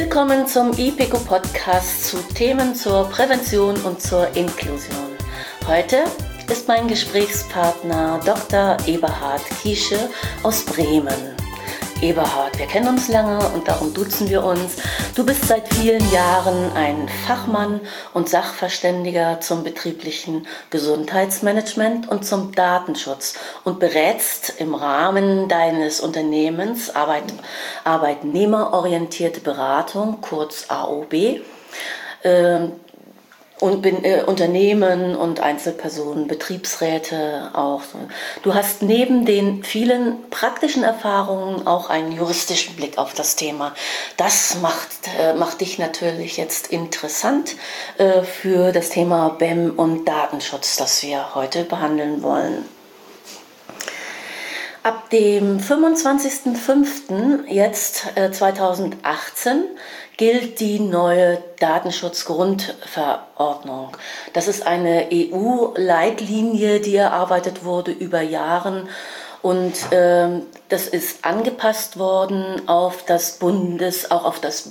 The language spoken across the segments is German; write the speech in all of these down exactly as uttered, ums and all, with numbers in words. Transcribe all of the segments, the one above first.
Willkommen zum IPECO-Podcast zu Themen zur Prävention und zur Inklusion. Heute ist mein Gesprächspartner Doktor Eberhard Kiesche aus Bremen. Eberhard, wir kennen uns lange und darum duzen wir uns. Du bist seit vielen Jahren ein Fachmann und Sachverständiger zum betrieblichen Gesundheitsmanagement und zum Datenschutz und berätst im Rahmen deines Unternehmens Arbeit, arbeitnehmerorientierte Beratung, kurz A O B, äh, und bin, äh, Unternehmen und Einzelpersonen, Betriebsräte auch. Du hast neben den vielen praktischen Erfahrungen auch einen juristischen Blick auf das Thema. Das macht, äh, macht dich natürlich jetzt interessant äh, für das Thema B E M und Datenschutz, das wir heute behandeln wollen. Ab dem fünfundzwanzigsten fünften jetzt äh, zweitausendachtzehn gilt die neue Datenschutzgrundverordnung. Das ist eine E U-Leitlinie, die erarbeitet wurde über Jahre und äh, das ist angepasst worden auf das Bundes, auch auf das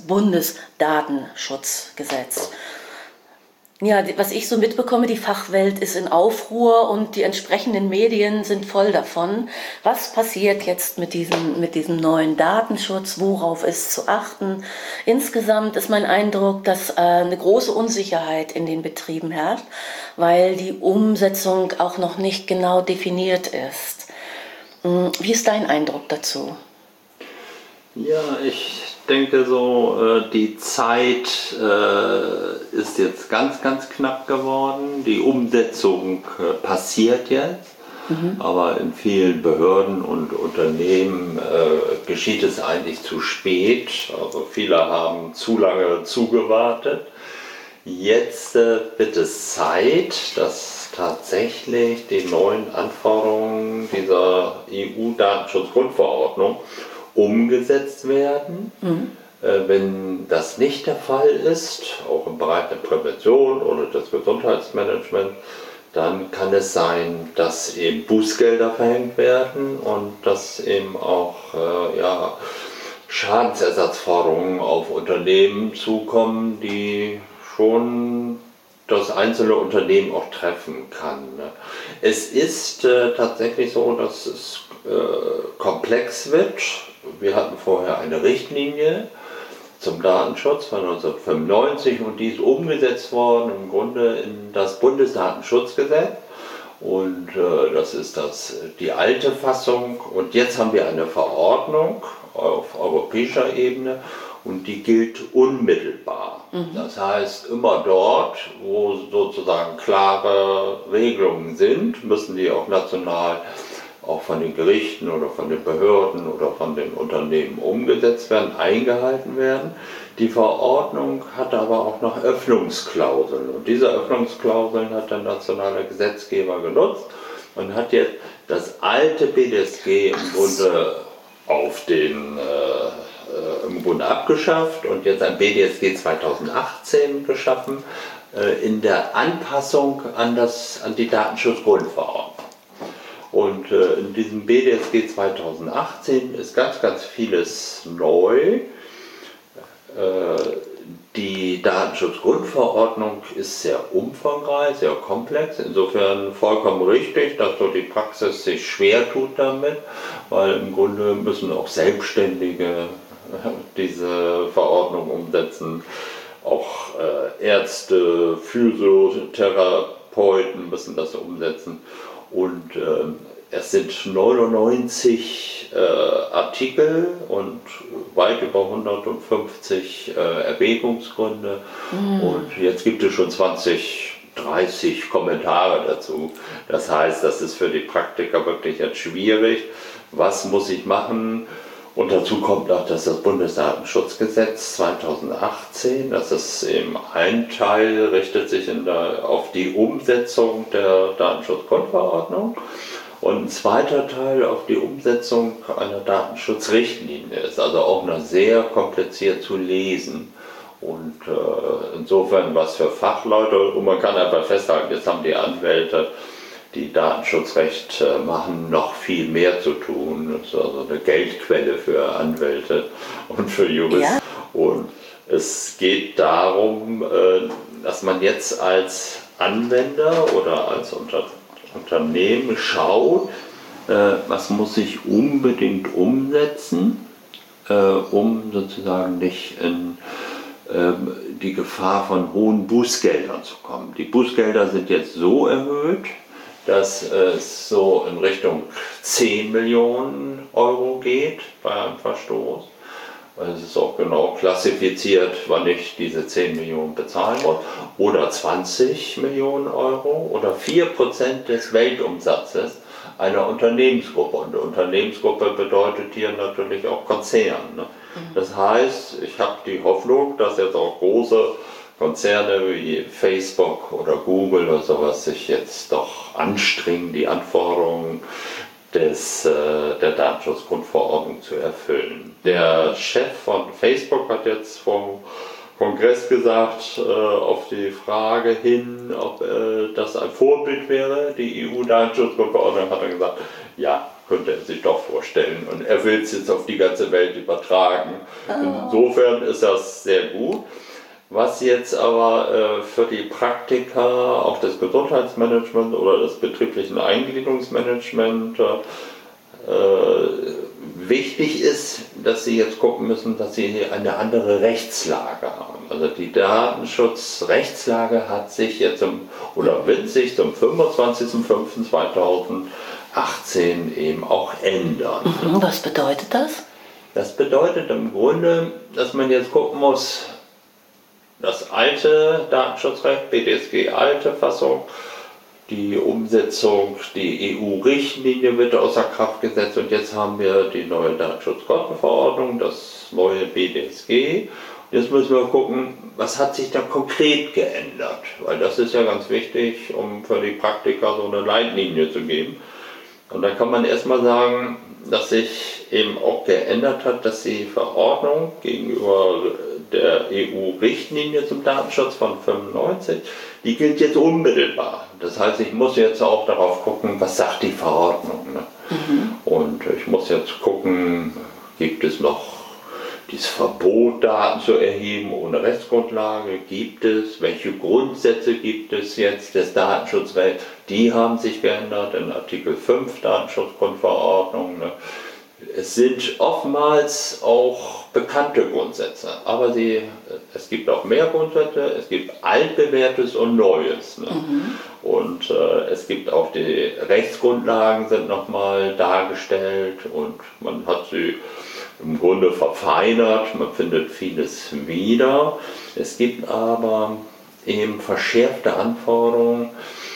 Bundesdatenschutzgesetz. Ja, was ich so mitbekomme, die Fachwelt ist in Aufruhr und die entsprechenden Medien sind voll davon. Was passiert jetzt mit diesem, mit diesem neuen Datenschutz? Worauf ist zu achten? Insgesamt ist mein Eindruck, dass äh, eine große Unsicherheit in den Betrieben herrscht, weil die Umsetzung auch noch nicht genau definiert ist. Wie ist dein Eindruck dazu? Ja, ich denke so, die Zeit ist jetzt ganz, ganz knapp geworden. Die Umsetzung passiert jetzt, mhm. aber in vielen Behörden und Unternehmen geschieht es eigentlich zu spät. Also viele haben zu lange zugewartet. Jetzt wird es Zeit, dass tatsächlich die neuen Anforderungen dieser E U-Datenschutzgrundverordnung umgesetzt werden. Mhm. Äh, wenn das nicht der Fall ist, auch im Bereich der Prävention oder des Gesundheitsmanagements, dann kann es sein, dass eben Bußgelder verhängt werden und dass eben auch äh, ja, Schadensersatzforderungen auf Unternehmen zukommen, die schon das einzelne Unternehmen auch treffen kann. Es ist äh, tatsächlich so, dass es äh, komplex wird. Wir hatten vorher eine Richtlinie zum Datenschutz von neunzehnhundertfünfundneunzig und die ist umgesetzt worden im Grunde in das Bundesdatenschutzgesetz und äh, das ist das, die alte Fassung und jetzt haben wir eine Verordnung auf europäischer Ebene und die gilt unmittelbar. Mhm. Das heißt, immer dort, wo sozusagen klare Regelungen sind, müssen die auch national auch von den Gerichten oder von den Behörden oder von den Unternehmen umgesetzt werden, eingehalten werden. Die Verordnung hat aber auch noch Öffnungsklauseln und diese Öffnungsklauseln hat der nationale Gesetzgeber genutzt und hat jetzt das alte B D S G im Grunde auf den äh, im Grunde abgeschafft und jetzt ein B D S G zweitausendachtzehn geschaffen äh, in der Anpassung an, das, an die Datenschutzgrundverordnung. Und äh, in diesem B D S G zweitausendachtzehn ist ganz, ganz vieles neu. Äh, die Datenschutzgrundverordnung ist sehr umfangreich, sehr komplex, insofern vollkommen richtig, dass so die Praxis sich schwer tut damit, weil im Grunde müssen auch Selbstständige diese Verordnung umsetzen, auch äh, Ärzte, Physiotherapeuten müssen das umsetzen. Und äh, es sind neunundneunzig äh, Artikel und weit über hundertfünfzig äh, Erwägungsgründe. Mhm. Und jetzt gibt es schon zwanzig, dreißig Kommentare dazu. Das heißt, das ist für die Praktiker wirklich jetzt schwierig. Was muss ich machen? Und dazu kommt auch, dass das Bundesdatenschutzgesetz zweitausendachtzehn, das ist eben ein Teil, richtet sich in der, auf die Umsetzung der Datenschutzgrundverordnung und ein zweiter Teil auf die Umsetzung einer Datenschutzrichtlinie. Ist also auch noch sehr kompliziert zu lesen. Und äh, insofern was für Fachleute, und man kann einfach festhalten, jetzt haben die Anwälte die Datenschutzrecht machen, noch viel mehr zu tun. Das ist also eine Geldquelle für Anwälte und für Juristen. Ja. Und Es geht darum, dass man jetzt als Anwender oder als Unter Unternehmen schaut, was muss ich unbedingt umsetzen, um sozusagen nicht in die Gefahr von hohen Bußgeldern zu kommen. Die Bußgelder sind jetzt so erhöht, dass es so in Richtung zehn Millionen Euro geht bei einem Verstoß. Es ist auch genau klassifiziert, wann ich diese zehn Millionen bezahlen muss. Oder zwanzig Millionen Euro oder vier Prozent des Weltumsatzes einer Unternehmensgruppe. Und eine Unternehmensgruppe bedeutet hier natürlich auch Konzern. Ne? Das heißt, ich habe die Hoffnung, dass jetzt auch große Konzerne wie Facebook oder Google oder sowas sich jetzt doch anstrengen, die Anforderungen des, äh, der Datenschutzgrundverordnung zu erfüllen. Der Chef von Facebook hat jetzt vom Kongress gesagt, äh, auf die Frage hin, ob äh, das ein Vorbild wäre, die E U-Datenschutzgrundverordnung, hat er gesagt, ja, könnte er sich doch vorstellen. Und er will es jetzt auf die ganze Welt übertragen. Insofern ist das sehr gut. Was jetzt aber äh, für die Praktiker, auch des Gesundheitsmanagements oder des betrieblichen Eingliederungsmanagements äh, wichtig ist, dass sie jetzt gucken müssen, dass sie eine andere Rechtslage haben. Also die Datenschutzrechtslage hat sich jetzt zum, oder wird sich zum fünfundzwanzigsten fünften zweitausendachtzehn eben auch ändern. Was bedeutet das? Das bedeutet im Grunde, dass man jetzt gucken muss, das alte Datenschutzrecht, B D S G, alte Fassung, die Umsetzung, die E U-Richtlinie wird außer Kraft gesetzt und jetzt haben wir die neue Datenschutzgrundverordnung, das neue B D S G. Jetzt müssen wir gucken, was hat sich da konkret geändert, weil das ist ja ganz wichtig, um für die Praktiker so eine Leitlinie zu geben. Und da kann man erstmal sagen, dass sich eben auch geändert hat, dass die Verordnung gegenüber der E U-Richtlinie zum Datenschutz von fünfundneunzig, die gilt jetzt unmittelbar. Das heißt, ich muss jetzt auch darauf gucken, was sagt die Verordnung. Ne? Mhm. Und ich muss jetzt gucken, gibt es noch dieses Verbot, Daten zu erheben ohne Rechtsgrundlage, gibt es, welche Grundsätze gibt es jetzt des Datenschutzrechts, die haben sich geändert in Artikel fünf Datenschutzgrundverordnung. Ne? Es sind oftmals auch bekannte Grundsätze, aber sie, es gibt auch mehr Grundsätze, es gibt altbewährtes und Neues. Ne? Mhm. Und äh, es gibt auch die Rechtsgrundlagen sind nochmal dargestellt und man hat sie im Grunde verfeinert, man findet vieles wieder. Es gibt aber eben verschärfte Anforderungen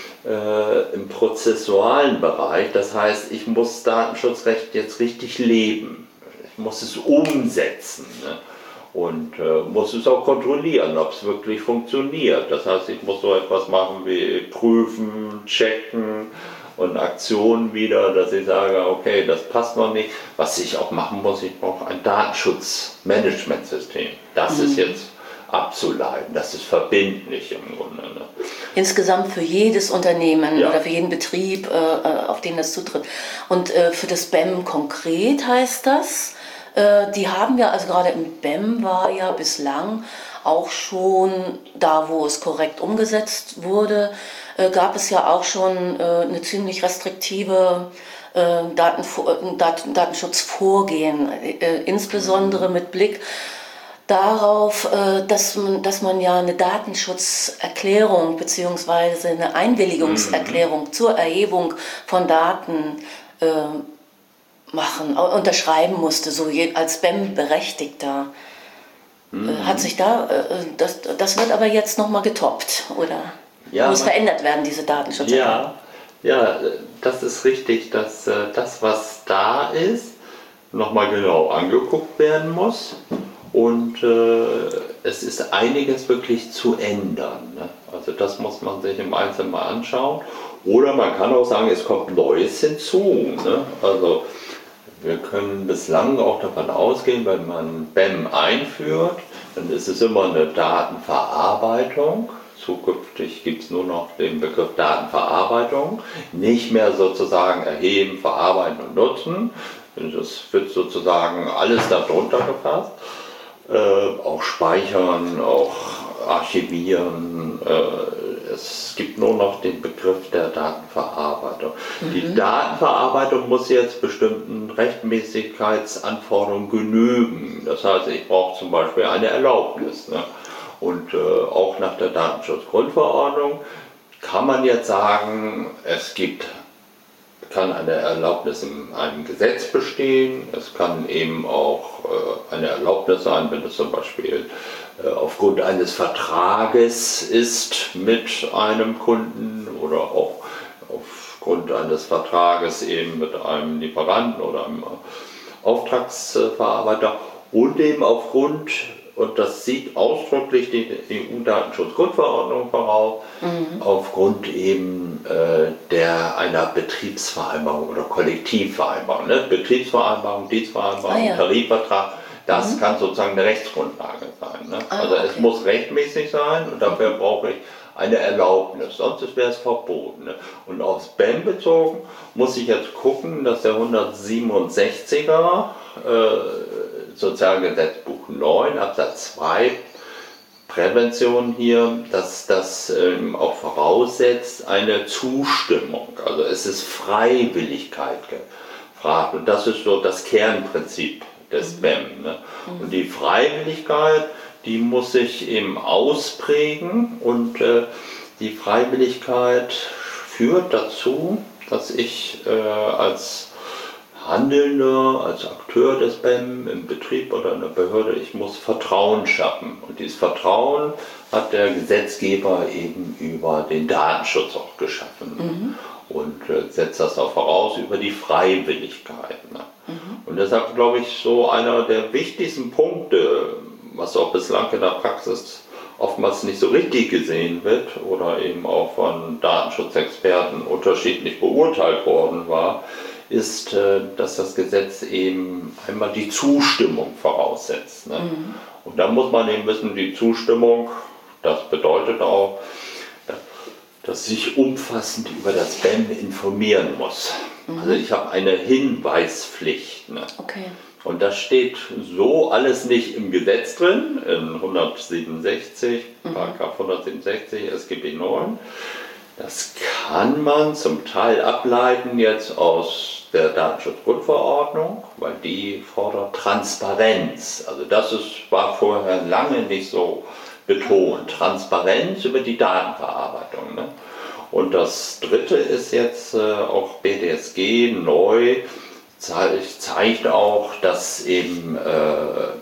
äh, im prozessualen Bereich. Das heißt, ich muss Datenschutzrecht jetzt richtig leben. Ich muss es umsetzen, ne? Und äh, muss es auch kontrollieren, ob es wirklich funktioniert. Das heißt, ich muss so etwas machen wie prüfen, checken und Aktionen wieder, dass ich sage, okay, das passt noch nicht. Was ich auch machen muss, ich brauche ein Datenschutzmanagementsystem. Das mhm. ist jetzt abzuleiten, das ist verbindlich im Grunde. Ne? Insgesamt für jedes Unternehmen ja. oder für jeden Betrieb, äh, auf den das zutritt. Und äh, für das B E M konkret heißt das, äh, die haben ja, also gerade im B E M war ja bislang auch schon, da wo es korrekt umgesetzt wurde, äh, gab es ja auch schon äh, eine ziemlich restriktive äh, Datenvor- äh, Dat- Datenschutzvorgehen, äh, insbesondere mit Blick darauf, äh, dass man, dass man ja eine Datenschutzerklärung bzw. eine Einwilligungserklärung mhm. zur Erhebung von Daten äh, machen, unterschreiben musste, so je, als B E M-Berechtigter. Mhm. Hat sich da, das, das wird aber jetzt nochmal getoppt, oder? Ja, muss verändert werden, diese Datenschutzerklärung. Ja, ja, das ist richtig, dass das, was da ist, nochmal genau angeguckt werden muss. Und äh, es ist einiges wirklich zu ändern. Ne? Also das muss man sich im Einzelnen mal anschauen. Oder man kann auch sagen, es kommt Neues hinzu. Ne? Also wir können bislang auch davon ausgehen, wenn man B E M einführt, dann ist es immer eine Datenverarbeitung. Zukünftig gibt es nur noch den Begriff Datenverarbeitung, nicht mehr sozusagen erheben, verarbeiten und nutzen. Das wird sozusagen alles darunter gefasst. äh, auch speichern, auch archivieren. Äh, es gibt nur noch den Begriff der Datenverarbeitung. Mhm. Die Datenverarbeitung muss jetzt bestimmten Rechtmäßigkeitsanforderungen genügen. Das heißt, ich brauche zum Beispiel eine Erlaubnis. Ne? Und äh, auch nach der Datenschutzgrundverordnung kann man jetzt sagen, es gibt, kann eine Erlaubnis in einem Gesetz bestehen, es kann eben auch äh, eine Erlaubnis sein, wenn es zum Beispiel äh, aufgrund eines Vertrages ist mit einem Kunden oder auch aufgrund eines Vertrages eben mit einem Lieferanten oder einem Auftragsverarbeiter und eben aufgrund, und das sieht ausdrücklich die E U-Datenschutzgrundverordnung voraus, mhm. aufgrund eben äh, der einer Betriebsvereinbarung oder Kollektivvereinbarung. Ne? Betriebsvereinbarung, Dienstvereinbarung, ah, ja. Tarifvertrag, das mhm. kann sozusagen eine Rechtsgrundlage sein. Ne? Ah, also okay. Es muss rechtmäßig sein und dafür mhm. brauche ich eine Erlaubnis, sonst wäre es verboten. Ne? Und auf Spam bezogen muss ich jetzt gucken, dass der hundertsiebenundsechziger äh, Sozialgesetzbuch neun Absatz zwei Prävention hier, dass das ähm, auch voraussetzt eine Zustimmung. Also es ist Freiwilligkeit gefragt und das ist so das Kernprinzip des B E M. Ne? Und die Freiwilligkeit, die muss sich eben ausprägen und äh, die Freiwilligkeit führt dazu, dass ich äh, als Handelnder, als Akteur des B E M im Betrieb oder in der Behörde, ich muss Vertrauen schaffen. Und dieses Vertrauen hat der Gesetzgeber eben über den Datenschutz auch geschaffen. Mhm. Und äh, setzt das auch voraus über die Freiwilligkeit. Ne? Mhm. Und deshalb glaube ich, so einer der wichtigsten Punkte, was auch bislang in der Praxis oftmals nicht so richtig gesehen wird oder eben auch von Datenschutzexperten unterschiedlich beurteilt worden war, ist, dass das Gesetz eben einmal die Zustimmung voraussetzt. Ne? Mhm. Und da muss man eben wissen, die Zustimmung, das bedeutet auch, dass ich umfassend über das B E M informieren muss. Mhm. Also ich habe eine Hinweispflicht. Ne? Okay. Und das steht so alles nicht im Gesetz drin, in hundertsiebenundsechzig, mhm. Paragraph hundertsiebenundsechzig S G B neun. Das kann man zum Teil ableiten jetzt aus der Datenschutzgrundverordnung, weil die fordert Transparenz. Also das ist, war vorher lange nicht so betont. Transparenz über die Datenverarbeitung. Ne? Und das dritte ist jetzt äh, auch B D S G neu, zeigt, zeigt auch, dass eben äh,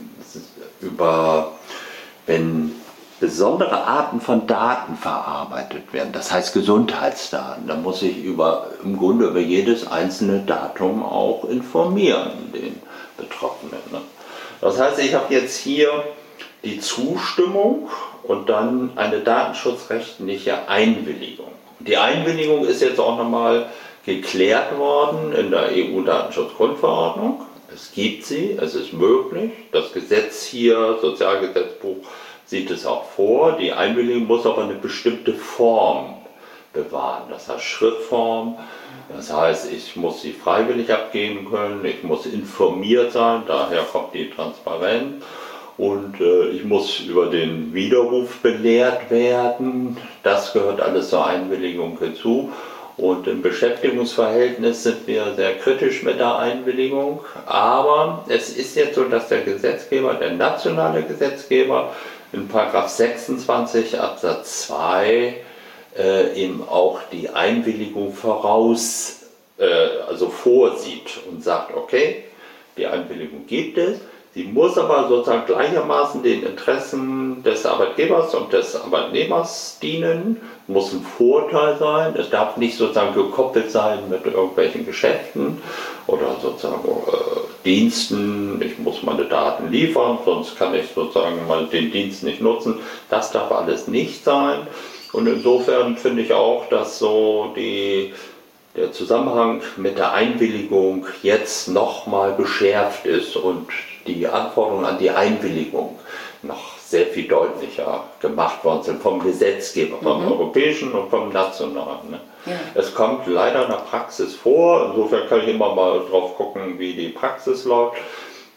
über, wenn besondere Arten von Daten verarbeitet werden, das heißt Gesundheitsdaten, da muss ich über, im Grunde über jedes einzelne Datum auch informieren, den Betroffenen. Ne? Das heißt, ich habe jetzt hier die Zustimmung und dann eine datenschutzrechtliche Einwilligung. Die Einwilligung ist jetzt auch nochmal geklärt worden in der E U-Datenschutzgrundverordnung. Es gibt sie, es ist möglich. Das Gesetz hier, Sozialgesetzbuch, sieht es auch vor. Die Einwilligung muss aber eine bestimmte Form bewahren. Das heißt Schriftform, das heißt, ich muss sie freiwillig abgeben können, ich muss informiert sein, daher kommt die Transparenz. Und äh, ich muss über den Widerruf belehrt werden. Das gehört alles zur Einwilligung hinzu. Und im Beschäftigungsverhältnis sind wir sehr kritisch mit der Einwilligung. Aber es ist jetzt so, dass der Gesetzgeber, der nationale Gesetzgeber, in Paragraph sechsundzwanzig Absatz zwei äh, eben auch die Einwilligung voraus, äh, also vorsieht und sagt, okay, die Einwilligung gibt es. Sie muss aber sozusagen gleichermaßen den Interessen des Arbeitgebers und des Arbeitnehmers dienen, muss ein Vorteil sein, es darf nicht sozusagen gekoppelt sein mit irgendwelchen Geschäften oder sozusagen äh, Diensten, ich muss meine Daten liefern, sonst kann ich sozusagen mal den Dienst nicht nutzen, das darf alles nicht sein. Und insofern finde ich auch, dass so die der Zusammenhang mit der Einwilligung jetzt nochmal geschärft ist und die Anforderungen an die Einwilligung noch sehr viel deutlicher gemacht worden sind vom Gesetzgeber, vom mhm. europäischen und vom nationalen. Ne? Ja. Es kommt leider in der Praxis vor, insofern kann ich immer mal drauf gucken, wie die Praxis läuft,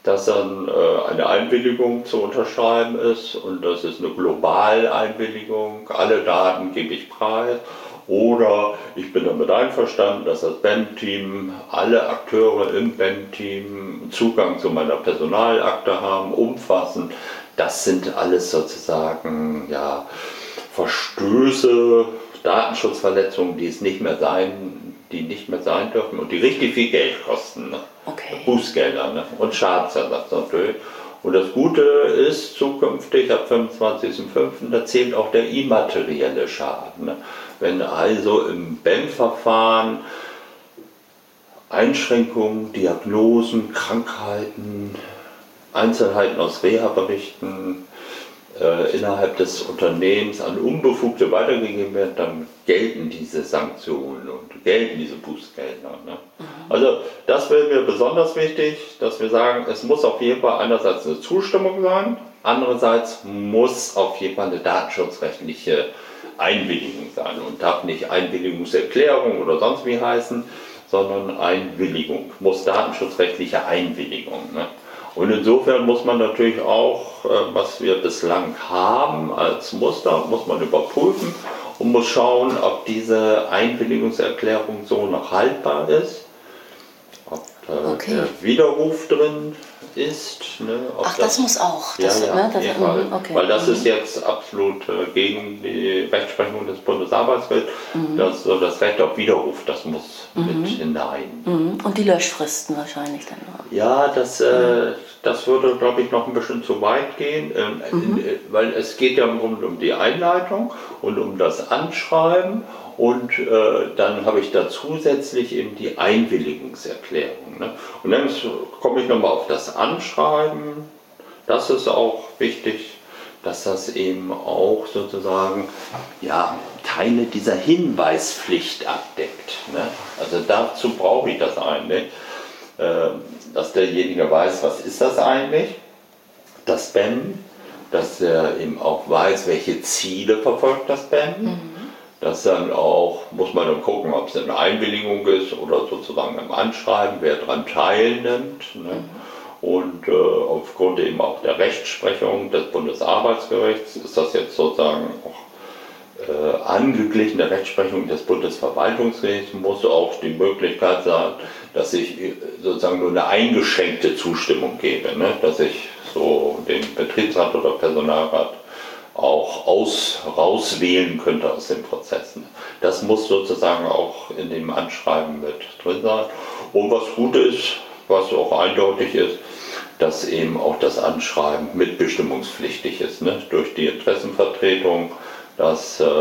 dass dann äh, eine Einwilligung zu unterschreiben ist und das ist eine Globaleinwilligung, alle Daten gebe ich preis. Oder ich bin damit einverstanden, dass das B E M-Team, alle Akteure im B E M-Team Zugang zu meiner Personalakte haben, umfassen. Das sind alles sozusagen ja, Verstöße, Datenschutzverletzungen, die es nicht mehr sein, die nicht mehr sein dürfen und die richtig viel Geld kosten. Ne? Okay. Bußgelder, ne? Und Schadensersatz natürlich. Und das Gute ist zukünftig ab fünfundzwanzigsten fünften da zählt auch der immaterielle Schaden. Ne? Wenn also im B E M-Verfahren Einschränkungen, Diagnosen, Krankheiten, Einzelheiten aus Reha-Berichten äh, innerhalb des Unternehmens an Unbefugte weitergegeben werden, dann gelten diese Sanktionen und gelten diese Bußgelder. Ne? Mhm. Also das wäre mir besonders wichtig, dass wir sagen, es muss auf jeden Fall einerseits eine Zustimmung sein, andererseits muss auf jeden Fall eine datenschutzrechtliche Einwilligung sein und darf nicht Einwilligungserklärung oder sonst wie heißen, sondern Einwilligung, muss datenschutzrechtliche Einwilligung. Ne? Und insofern muss man natürlich auch, was wir bislang haben als Muster, muss man überprüfen und muss schauen, ob diese Einwilligungserklärung so noch haltbar ist, ob okay. der Widerruf drin ist. Ne, Ach, das, das muss auch. Das, ja, ja, ne, das, Fall, okay. Weil das mhm. ist jetzt absolut äh, gegen die Rechtsprechung des Bundesarbeitsgerichts. Mhm. Das, das Recht auf Widerruf, das muss mhm. mit hinein. Mhm. Und die Löschfristen wahrscheinlich dann noch. Ja, das, äh, das würde, glaube ich, noch ein bisschen zu weit gehen, ähm, mhm. in, weil es geht ja im Grunde um die Einleitung und um das Anschreiben. Und äh, dann habe ich da zusätzlich eben die Einwilligungserklärung. Ne? Und dann komme ich nochmal auf das Anschreiben. Das ist auch wichtig, dass das eben auch sozusagen ja, Teile dieser Hinweispflicht abdeckt. Ne? Also dazu brauche ich das eigentlich, äh, dass derjenige weiß, was ist das eigentlich, das B E M, dass er eben auch weiß, welche Ziele verfolgt das B E M. Mhm. Das dann auch, muss man dann gucken, ob es eine Einwilligung ist oder sozusagen im Anschreiben, wer daran teilnimmt. Ne? Und äh, aufgrund eben auch der Rechtsprechung des Bundesarbeitsgerichts ist das jetzt sozusagen auch äh, angeglichen der Rechtsprechung des Bundesverwaltungsgerichts, muss auch die Möglichkeit sein, dass ich sozusagen nur eine eingeschränkte Zustimmung gebe, ne? Dass ich so den Betriebsrat oder Personalrat auch aus, rauswählen könnte aus den Prozessen. Das muss sozusagen auch in dem Anschreiben mit drin sein. Und was gut ist, was auch eindeutig ist, dass eben auch das Anschreiben mitbestimmungspflichtig ist, ne? Durch die Interessenvertretung. Das, äh,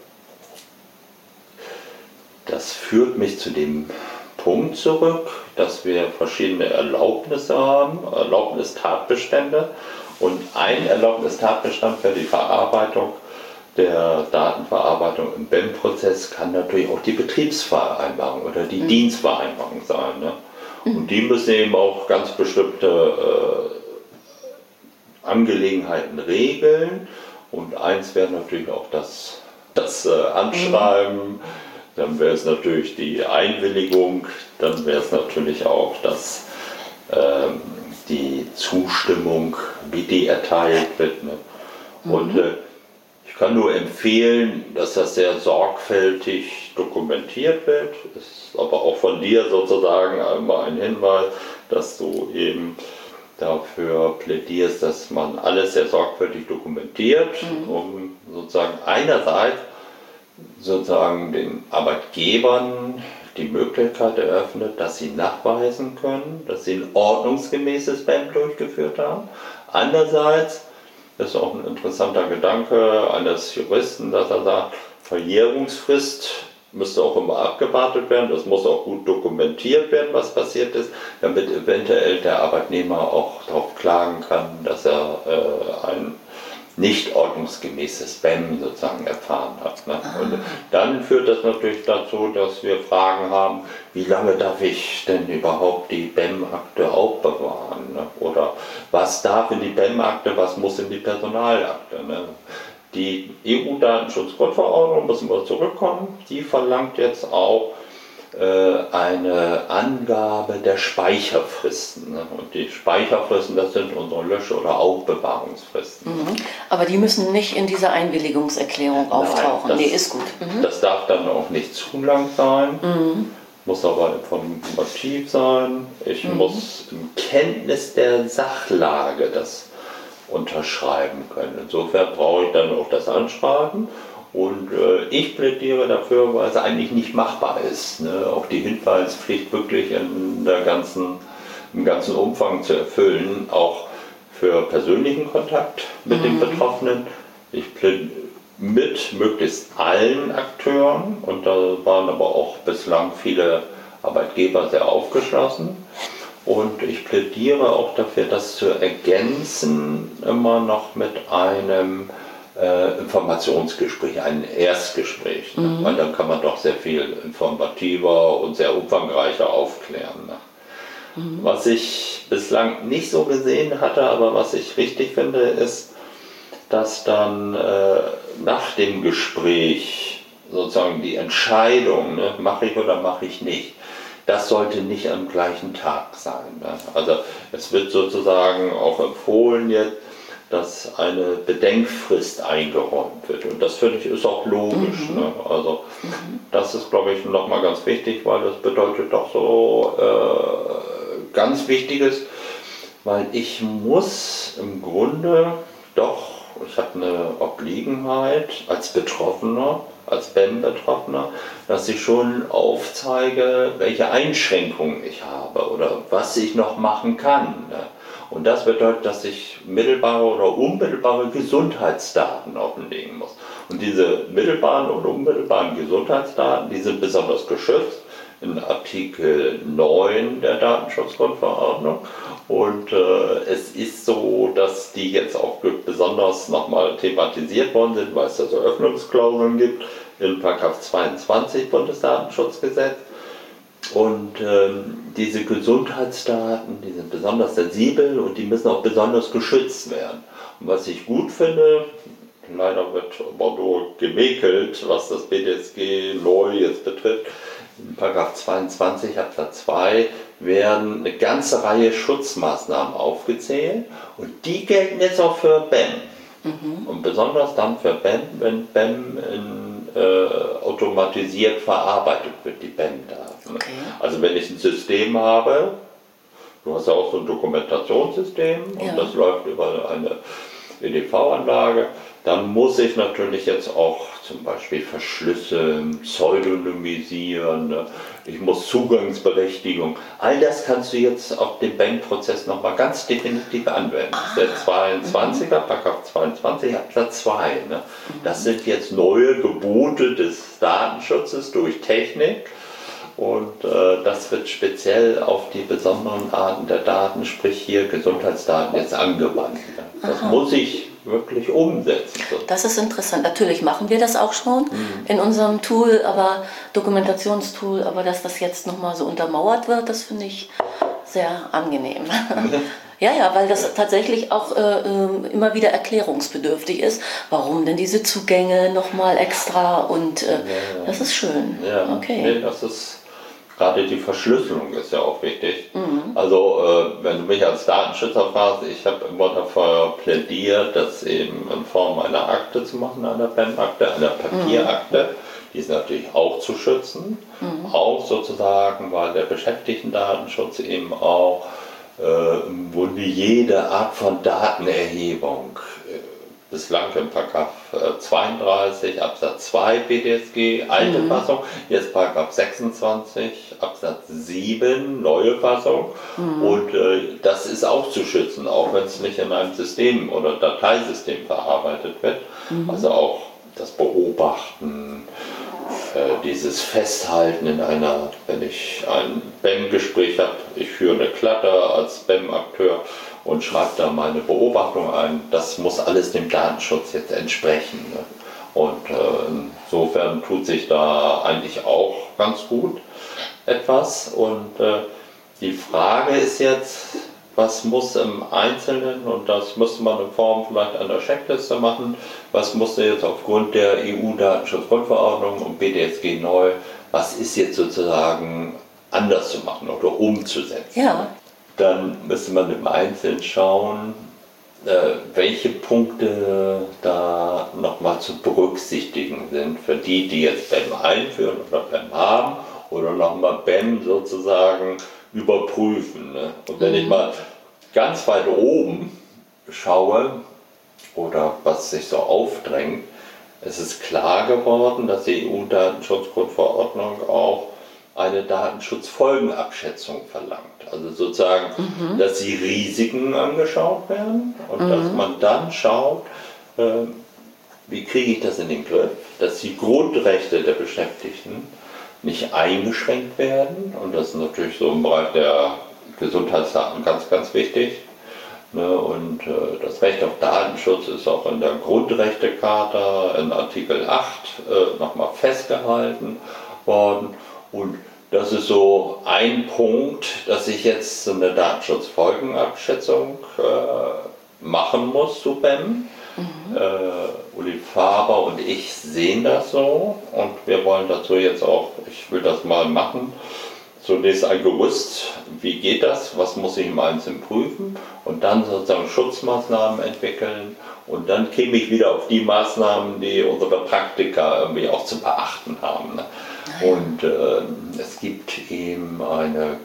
das führt mich zu dem Punkt zurück, dass wir verschiedene Erlaubnisse haben, Erlaubnistatbestände. Und ein Erlaubnistatbestand für die Verarbeitung der Datenverarbeitung im B E M-Prozess kann natürlich auch die Betriebsvereinbarung oder die mhm. Dienstvereinbarung sein. Ne? Mhm. Und die müssen eben auch ganz bestimmte äh, Angelegenheiten regeln. Und eins wäre natürlich auch das, das äh, Anschreiben, mhm. dann wäre es natürlich die Einwilligung, dann wäre es natürlich auch das ähm, die Zustimmung, wie die erteilt wird. Ne? Mhm. Und äh, ich kann nur empfehlen, dass das sehr sorgfältig dokumentiert wird. Es ist aber auch von dir sozusagen einmal ein Hinweis, dass du eben dafür plädierst, dass man alles sehr sorgfältig dokumentiert, mhm. um sozusagen einerseits sozusagen den Arbeitgebern die Möglichkeit eröffnet, dass sie nachweisen können, dass sie ein ordnungsgemäßes B E M durchgeführt haben. Andererseits ist auch ein interessanter Gedanke eines Juristen, dass er sagt, Verjährungsfrist müsste auch immer abgewartet werden, das muss auch gut dokumentiert werden, was passiert ist, damit eventuell der Arbeitnehmer auch darauf klagen kann, dass er äh, ein nicht ordnungsgemäßes B E M sozusagen erfahren hat. Ne? Und dann führt das natürlich dazu, dass wir Fragen haben, wie lange darf ich denn überhaupt die B E M-Akte aufbewahren? Ne? Oder was darf in die B E M-Akte, was muss in die Personalakte? Ne? Die E U-Datenschutzgrundverordnung, müssen wir zurückkommen, die verlangt jetzt auch eine Angabe der Speicherfristen. Und die Speicherfristen, das sind unsere Lösch- oder Aufbewahrungsfristen. Mhm. Aber die müssen nicht in dieser Einwilligungserklärung auftauchen. Nein, das, nee, ist gut. Mhm. Das darf dann auch nicht zu lang sein, mhm. muss aber informativ sein. Ich mhm. muss in Kenntnis der Sachlage das unterschreiben können. Insofern brauche ich dann auch das Anschreiben. Und äh, ich plädiere dafür, weil es eigentlich nicht machbar ist, ne? Auch die Hinweispflicht wirklich in der ganzen, im ganzen Umfang zu erfüllen, auch für persönlichen Kontakt mit mhm. den Betroffenen. Ich plädiere mit möglichst allen Akteuren, und da waren aber auch bislang viele Arbeitgeber sehr aufgeschlossen. Und ich plädiere auch dafür, das zu ergänzen, immer noch mit einem Äh, Informationsgespräch, ein Erstgespräch, ne? mhm. weil dann kann man doch sehr viel informativer und sehr umfangreicher aufklären. Ne? Mhm. Was ich bislang nicht so gesehen hatte, aber was ich richtig finde, ist, dass dann äh, nach dem Gespräch sozusagen die Entscheidung, ne, mache ich oder mache ich nicht, das sollte nicht am gleichen Tag sein. Ne? Also es wird sozusagen auch empfohlen jetzt, dass eine Bedenkfrist eingeräumt wird. Und das finde ich ist auch logisch. Mhm. Ne? Also mhm. das ist, glaube ich, nochmal ganz wichtig, weil das bedeutet doch so äh, ganz Wichtiges, weil ich muss im Grunde doch, ich habe eine Obliegenheit als Betroffener, als B E M-Betroffener, dass ich schon aufzeige, welche Einschränkungen ich habe oder was ich noch machen kann. Ne? Und das bedeutet, dass ich mittelbare oder unmittelbare Gesundheitsdaten offenlegen muss. Und diese mittelbaren und unmittelbaren Gesundheitsdaten, die sind besonders geschützt in Artikel neun der Datenschutzgrundverordnung. Und äh, es ist so, dass die jetzt auch besonders nochmal thematisiert worden sind, weil es da so Öffnungsklauseln gibt in Paragraph zweiundzwanzig Bundesdatenschutzgesetz. Und ähm, diese Gesundheitsdaten, die sind besonders sensibel und die müssen auch besonders geschützt werden. Und was ich gut finde, leider wird Bordeaux gemäkelt, was das B D S G neu jetzt betrifft, in Paragraph zweiundzwanzig Absatz zwei werden eine ganze Reihe Schutzmaßnahmen aufgezählt und die gelten jetzt auch für B E M. Mhm. Und besonders dann für B E M, wenn B E M in Äh, automatisiert verarbeitet wird, die B E M-Daten. Okay. Also wenn ich ein System habe, du hast ja auch so ein Dokumentationssystem und ja. das läuft über eine E D V-Anlage, dann muss ich natürlich jetzt auch zum Beispiel verschlüsseln, pseudonymisieren, ne? Ich muss Zugangsberechtigung, all das kannst du jetzt auf den B E M-Prozess nochmal ganz definitiv anwenden. Das ist der zweiundzwanziger, Paragraph zweiundzwanzig Absatz zwei. Ne? Das sind jetzt neue Gebote des Datenschutzes durch Technik. Und äh, das wird speziell auf die besonderen Arten der Daten, sprich hier Gesundheitsdaten, jetzt angewandt. Ne? Das Aha. muss ich wirklich umsetzen. Das ist interessant. Natürlich machen wir das auch schon mhm. in unserem Tool, aber Dokumentationstool, aber dass das jetzt nochmal so untermauert wird, das finde ich sehr angenehm. Ja, ja, weil das tatsächlich auch äh, immer wieder erklärungsbedürftig ist. Warum denn diese Zugänge nochmal extra und äh, ja, ja. das ist schön. Ja, okay. Nee, das ist gerade die Verschlüsselung ist ja auch wichtig. Mhm. Also äh, wenn du mich als Datenschützer fragst, ich habe immer dafür plädiert, das eben in Form einer Akte zu machen, einer B E M-Akte, einer Papierakte. Mhm. Die ist natürlich auch zu schützen. Mhm. Auch sozusagen, weil der Beschäftigtendatenschutz eben auch äh, im Grunde jede Art von Datenerhebung äh, bislang im Paragraph zweiunddreißig Absatz zwei B D S G, alte mhm. Fassung, jetzt Paragraph sechsundzwanzig Absatz sieben, neue Fassung. Mhm. Und äh, das ist auch zu schützen, auch wenn es nicht in einem System oder Dateisystem verarbeitet wird. Mhm. Also auch das Beobachten, äh, dieses Festhalten in einer, wenn ich ein B E M-Gespräch habe, ich führe eine Klatte als B E M-Akteur und schreibe da meine Beobachtung ein, das muss alles dem Datenschutz jetzt entsprechen. Ne? Und äh, insofern tut sich da eigentlich auch ganz gut etwas. Und äh, die Frage ist jetzt, was muss im Einzelnen, und das müsste man in Form vielleicht einer Checkliste machen, was musste jetzt aufgrund der E U-Datenschutzgrundverordnung und B D S G neu was ist jetzt sozusagen anders zu machen oder umzusetzen. Ja. Dann müsste man im Einzelnen schauen, welche Punkte da nochmal zu berücksichtigen sind für die, die jetzt B E M einführen oder B E M haben oder nochmal B E M sozusagen überprüfen. Ne? Und wenn mhm. ich mal ganz weit oben schaue oder was sich so aufdrängt, es ist klar geworden, dass die E U-Datenschutzgrundverordnung auch eine Datenschutzfolgenabschätzung verlangt. Also sozusagen, mhm. dass die Risiken angeschaut werden und mhm. dass man dann schaut, äh, wie kriege ich das in den Griff, dass die Grundrechte der Beschäftigten nicht eingeschränkt werden. Und das ist natürlich so im Bereich der Gesundheitsdaten ganz, ganz wichtig. Ne? Und äh, das Recht auf Datenschutz ist auch in der Grundrechtecharta in Artikel acht äh, nochmal festgehalten worden. Und das ist so ein Punkt, dass ich jetzt so eine Datenschutzfolgenabschätzung äh, machen muss zu B E M. Mhm. Äh, Uli Faber und ich sehen das so und wir wollen dazu jetzt auch, ich will das mal machen, zunächst ein Gerüst, wie geht das, was muss ich im Einzelnen prüfen und dann sozusagen Schutzmaßnahmen entwickeln und dann käme ich wieder auf die Maßnahmen, die unsere Praktiker irgendwie auch zu beachten haben. Ne? Und äh, es gibt eben eine,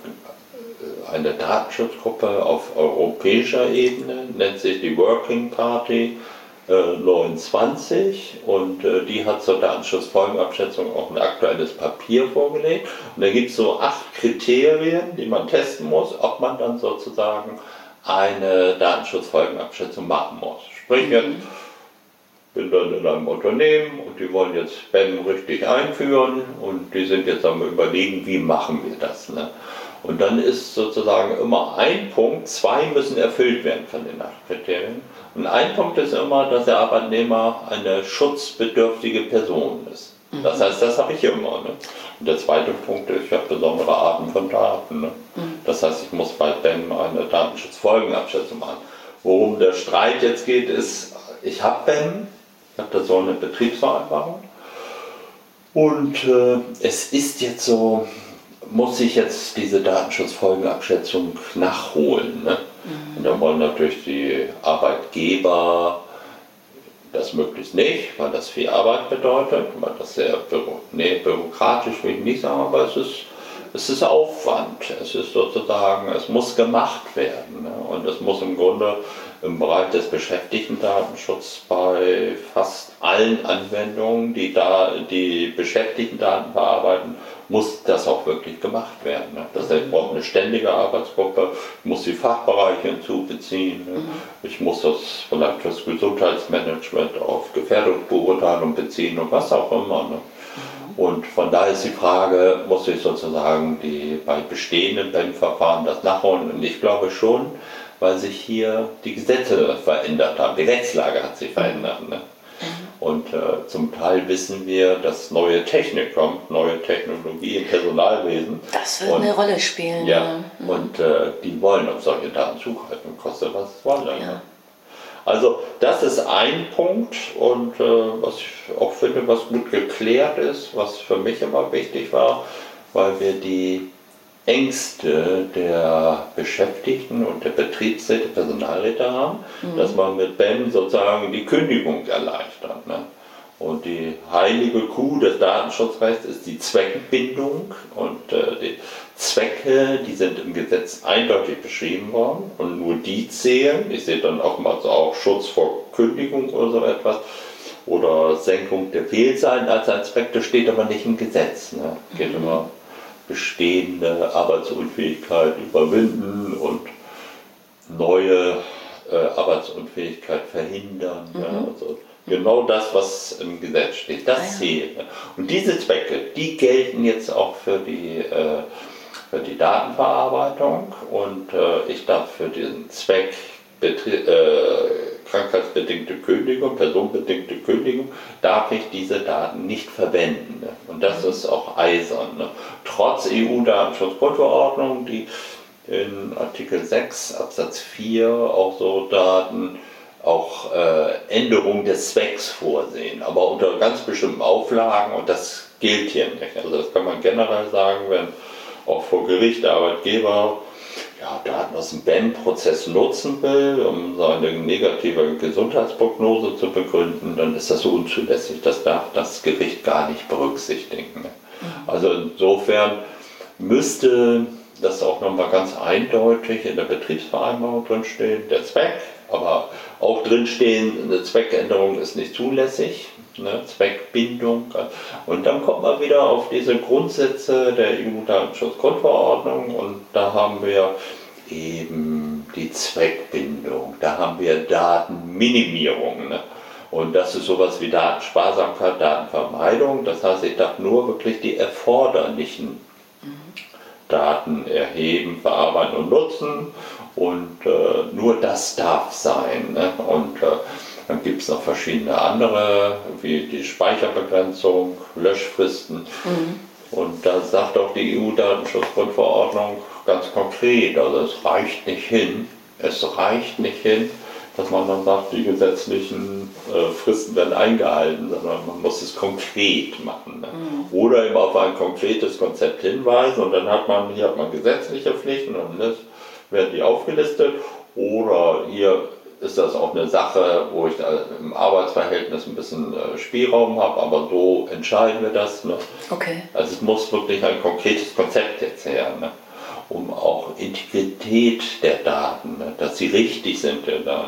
eine Datenschutzgruppe auf europäischer Ebene, nennt sich die Working Party äh, neunundzwanzig und äh, die hat zur Datenschutzfolgenabschätzung auch ein aktuelles Papier vorgelegt. Und da gibt es so acht Kriterien, die man testen muss, ob man dann sozusagen eine Datenschutzfolgenabschätzung machen muss. Sprich jetzt, bin dann in einem Unternehmen und die wollen jetzt B E M richtig einführen und die sind jetzt am Überlegen, wie machen wir das. Ne? Und dann ist sozusagen immer ein Punkt, zwei müssen erfüllt werden von den acht Kriterien. Und ein Punkt ist immer, dass der Arbeitnehmer eine schutzbedürftige Person ist. Mhm. Das heißt, das habe ich immer. Ne? Und der zweite Punkt ist, ich habe besondere Arten von Daten. Ne? Mhm. Das heißt, ich muss bei B E M eine Datenschutzfolgenabschätzung machen. Worum der Streit jetzt geht, ist, ich habe B E M, ich habe da so eine Betriebsvereinbarung und äh, es ist jetzt so, muss ich jetzt diese Datenschutzfolgenabschätzung nachholen. Ne? Mhm. Und da wollen natürlich die Arbeitgeber das möglichst nicht, weil das viel Arbeit bedeutet, weil das sehr büro nee, bürokratisch will ich nicht sagen, aber es ist, es ist Aufwand. Es ist sozusagen, es muss gemacht werden. Ne? Und es muss im Grunde im Bereich des Beschäftigtendatenschutzes bei fast allen Anwendungen, die da die Beschäftigtendaten verarbeiten, muss das auch wirklich gemacht werden. Ne? Das heißt, ich brauche eine ständige Arbeitsgruppe, ich muss die Fachbereiche hinzubeziehen, ne? Ich muss das vielleicht das Gesundheitsmanagement auf Gefährdungsbeurteilung beziehen und was auch immer. Ne? Und von daher ist die Frage, muss ich sozusagen die, bei bestehenden B E M-Verfahren das nachholen? Und ich glaube schon, weil sich hier die Gesetze verändert haben, die Rechtslage hat sich verändert. Ne? Und äh, zum Teil wissen wir, dass neue Technik kommt, neue Technologie im Personalwesen. Das wird und, eine Rolle spielen. Ja, ja. Mhm. Und äh, die wollen auf solche Daten zugreifen, kostet was es wolle. Ja. Ne? Also das ist ein Punkt und äh, was ich auch finde, was gut geklärt ist, was für mich immer wichtig war, weil wir die Ängste der Beschäftigten und der Betriebsräte, Personalräte haben, mhm. dass man mit B E M sozusagen die Kündigung erleichtert. Ne? Und die heilige Kuh des Datenschutzrechts ist die Zweckbindung und äh, die Zwecke, die sind im Gesetz eindeutig beschrieben worden und nur die zählen. Ich sehe dann oftmals auch Schutz vor Kündigung oder so etwas oder Senkung der Fehlzeiten als ein Zweck, das steht aber nicht im Gesetz. Ne? Geht mhm. immer bestehende Arbeitsunfähigkeit überwinden und neue äh, Arbeitsunfähigkeit verhindern. Mhm. Ja, also genau das, was im Gesetz steht, das ah, ja. zählt. Und diese Zwecke, die gelten jetzt auch für die, äh, für die Datenverarbeitung und äh, ich darf für diesen Zweck Betrie äh, krankheitsbedingte Kündigung, personenbedingte Kündigung, darf ich diese Daten nicht verwenden. Ne? Und das ist auch eisern. Ne? Trotz E U-Datenschutzgrundverordnung, die in Artikel sechs Absatz vier auch so Daten, auch äh, Änderung des Zwecks vorsehen, aber unter ganz bestimmten Auflagen und das gilt hier nicht. Also das kann man generell sagen, wenn auch vor Gericht der Arbeitgeber ja, Daten aus dem B E M-Prozess nutzen will, um seine negative Gesundheitsprognose zu begründen, dann ist das unzulässig. Das darf das Gericht gar nicht berücksichtigen. Mhm. Also insofern müsste das auch nochmal ganz eindeutig in der Betriebsvereinbarung drinstehen, der Zweck, aber auch drinstehen, eine Zweckänderung ist nicht zulässig, ne, Zweckbindung. Und dann kommt man wieder auf diese Grundsätze der E U-Datenschutzgrundverordnung und da haben wir eben die Zweckbindung, da haben wir Datenminimierung. Ne? Und das ist sowas wie Datensparsamkeit, Datenvermeidung. Das heißt, ich darf nur wirklich die erforderlichen Daten erheben, verarbeiten und nutzen und äh, nur das darf sein. Ne? Und äh, dann gibt es noch verschiedene andere, wie die Speicherbegrenzung, Löschfristen. Mhm. Und da sagt auch die E U-Datenschutzgrundverordnung ganz konkret, also es reicht nicht hin, es reicht nicht hin, dass man dann sagt, die gesetzlichen äh, Fristen werden eingehalten, sondern man muss es konkret machen. Ne? Mhm. Oder eben auf ein konkretes Konzept hinweisen und dann hat man, hier hat man gesetzliche Pflichten und das werden die aufgelistet. Oder hier ist das auch eine Sache, wo ich da im Arbeitsverhältnis ein bisschen äh, Spielraum habe, aber so entscheiden wir das. Ne? Okay. Also es muss wirklich ein konkretes Konzept jetzt her. Ne? Um auch Integrität der Daten, dass sie richtig sind,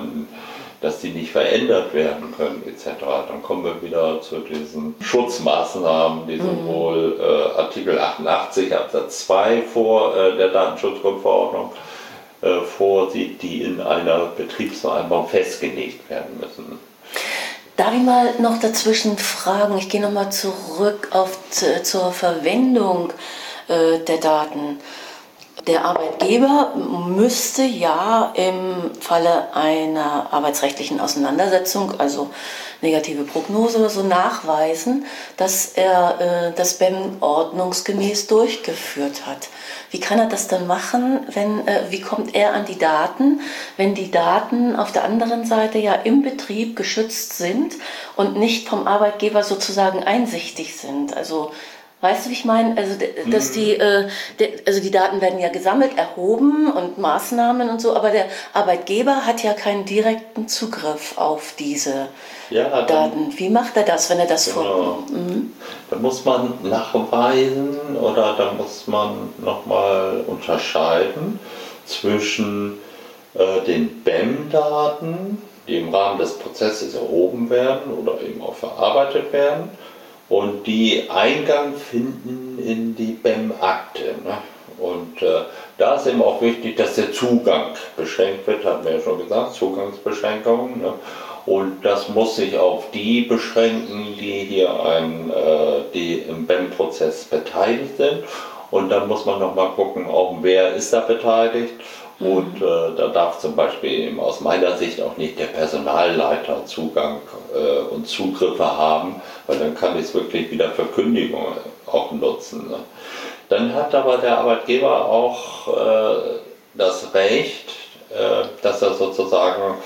dass sie nicht verändert werden können et cetera. Dann kommen wir wieder zu diesen Schutzmaßnahmen, die sowohl äh, Artikel achtundachtzig Absatz zwei vor äh, der Datenschutzgrundverordnung äh, vorsieht, die in einer Betriebsvereinbarung festgelegt werden müssen. Darf ich mal noch dazwischen fragen? Ich gehe nochmal zurück auf, zur Verwendung äh, der Daten. Der Arbeitgeber müsste ja im Falle einer arbeitsrechtlichen Auseinandersetzung, also negative Prognose oder so, nachweisen, dass er äh, das B E M ordnungsgemäß durchgeführt hat. Wie kann er das dann machen, wenn, äh, wie kommt er an die Daten, wenn die Daten auf der anderen Seite ja im Betrieb geschützt sind und nicht vom Arbeitgeber sozusagen einsichtig sind? Also weißt du, wie ich meine? Also, dass die, äh, de, also die Daten werden ja gesammelt, erhoben und Maßnahmen und so, aber der Arbeitgeber hat ja keinen direkten Zugriff auf diese ja, dann, Daten. Wie macht er das, wenn er das genau. vor... Mhm. Da muss man nachweisen oder da muss man nochmal unterscheiden zwischen äh, den B E M-Daten, die im Rahmen des Prozesses erhoben werden oder eben auch verarbeitet werden, und die Eingang finden in die B E M-Akte. Ne? Und äh, da ist eben auch wichtig, dass der Zugang beschränkt wird, hatten wir ja schon gesagt, Zugangsbeschränkungen. Ne? Und das muss sich auf die beschränken, die hier ein, äh, die im B E M-Prozess beteiligt sind. Und dann muss man nochmal gucken, auch wer ist da beteiligt. Und äh, da darf zum Beispiel eben aus meiner Sicht auch nicht der Personalleiter Zugang äh, und Zugriffe haben, weil dann kann ich es wirklich wieder für Kündigungen auch nutzen. Ne? Dann hat aber der Arbeitgeber auch äh, das Recht, äh, dass er sozusagen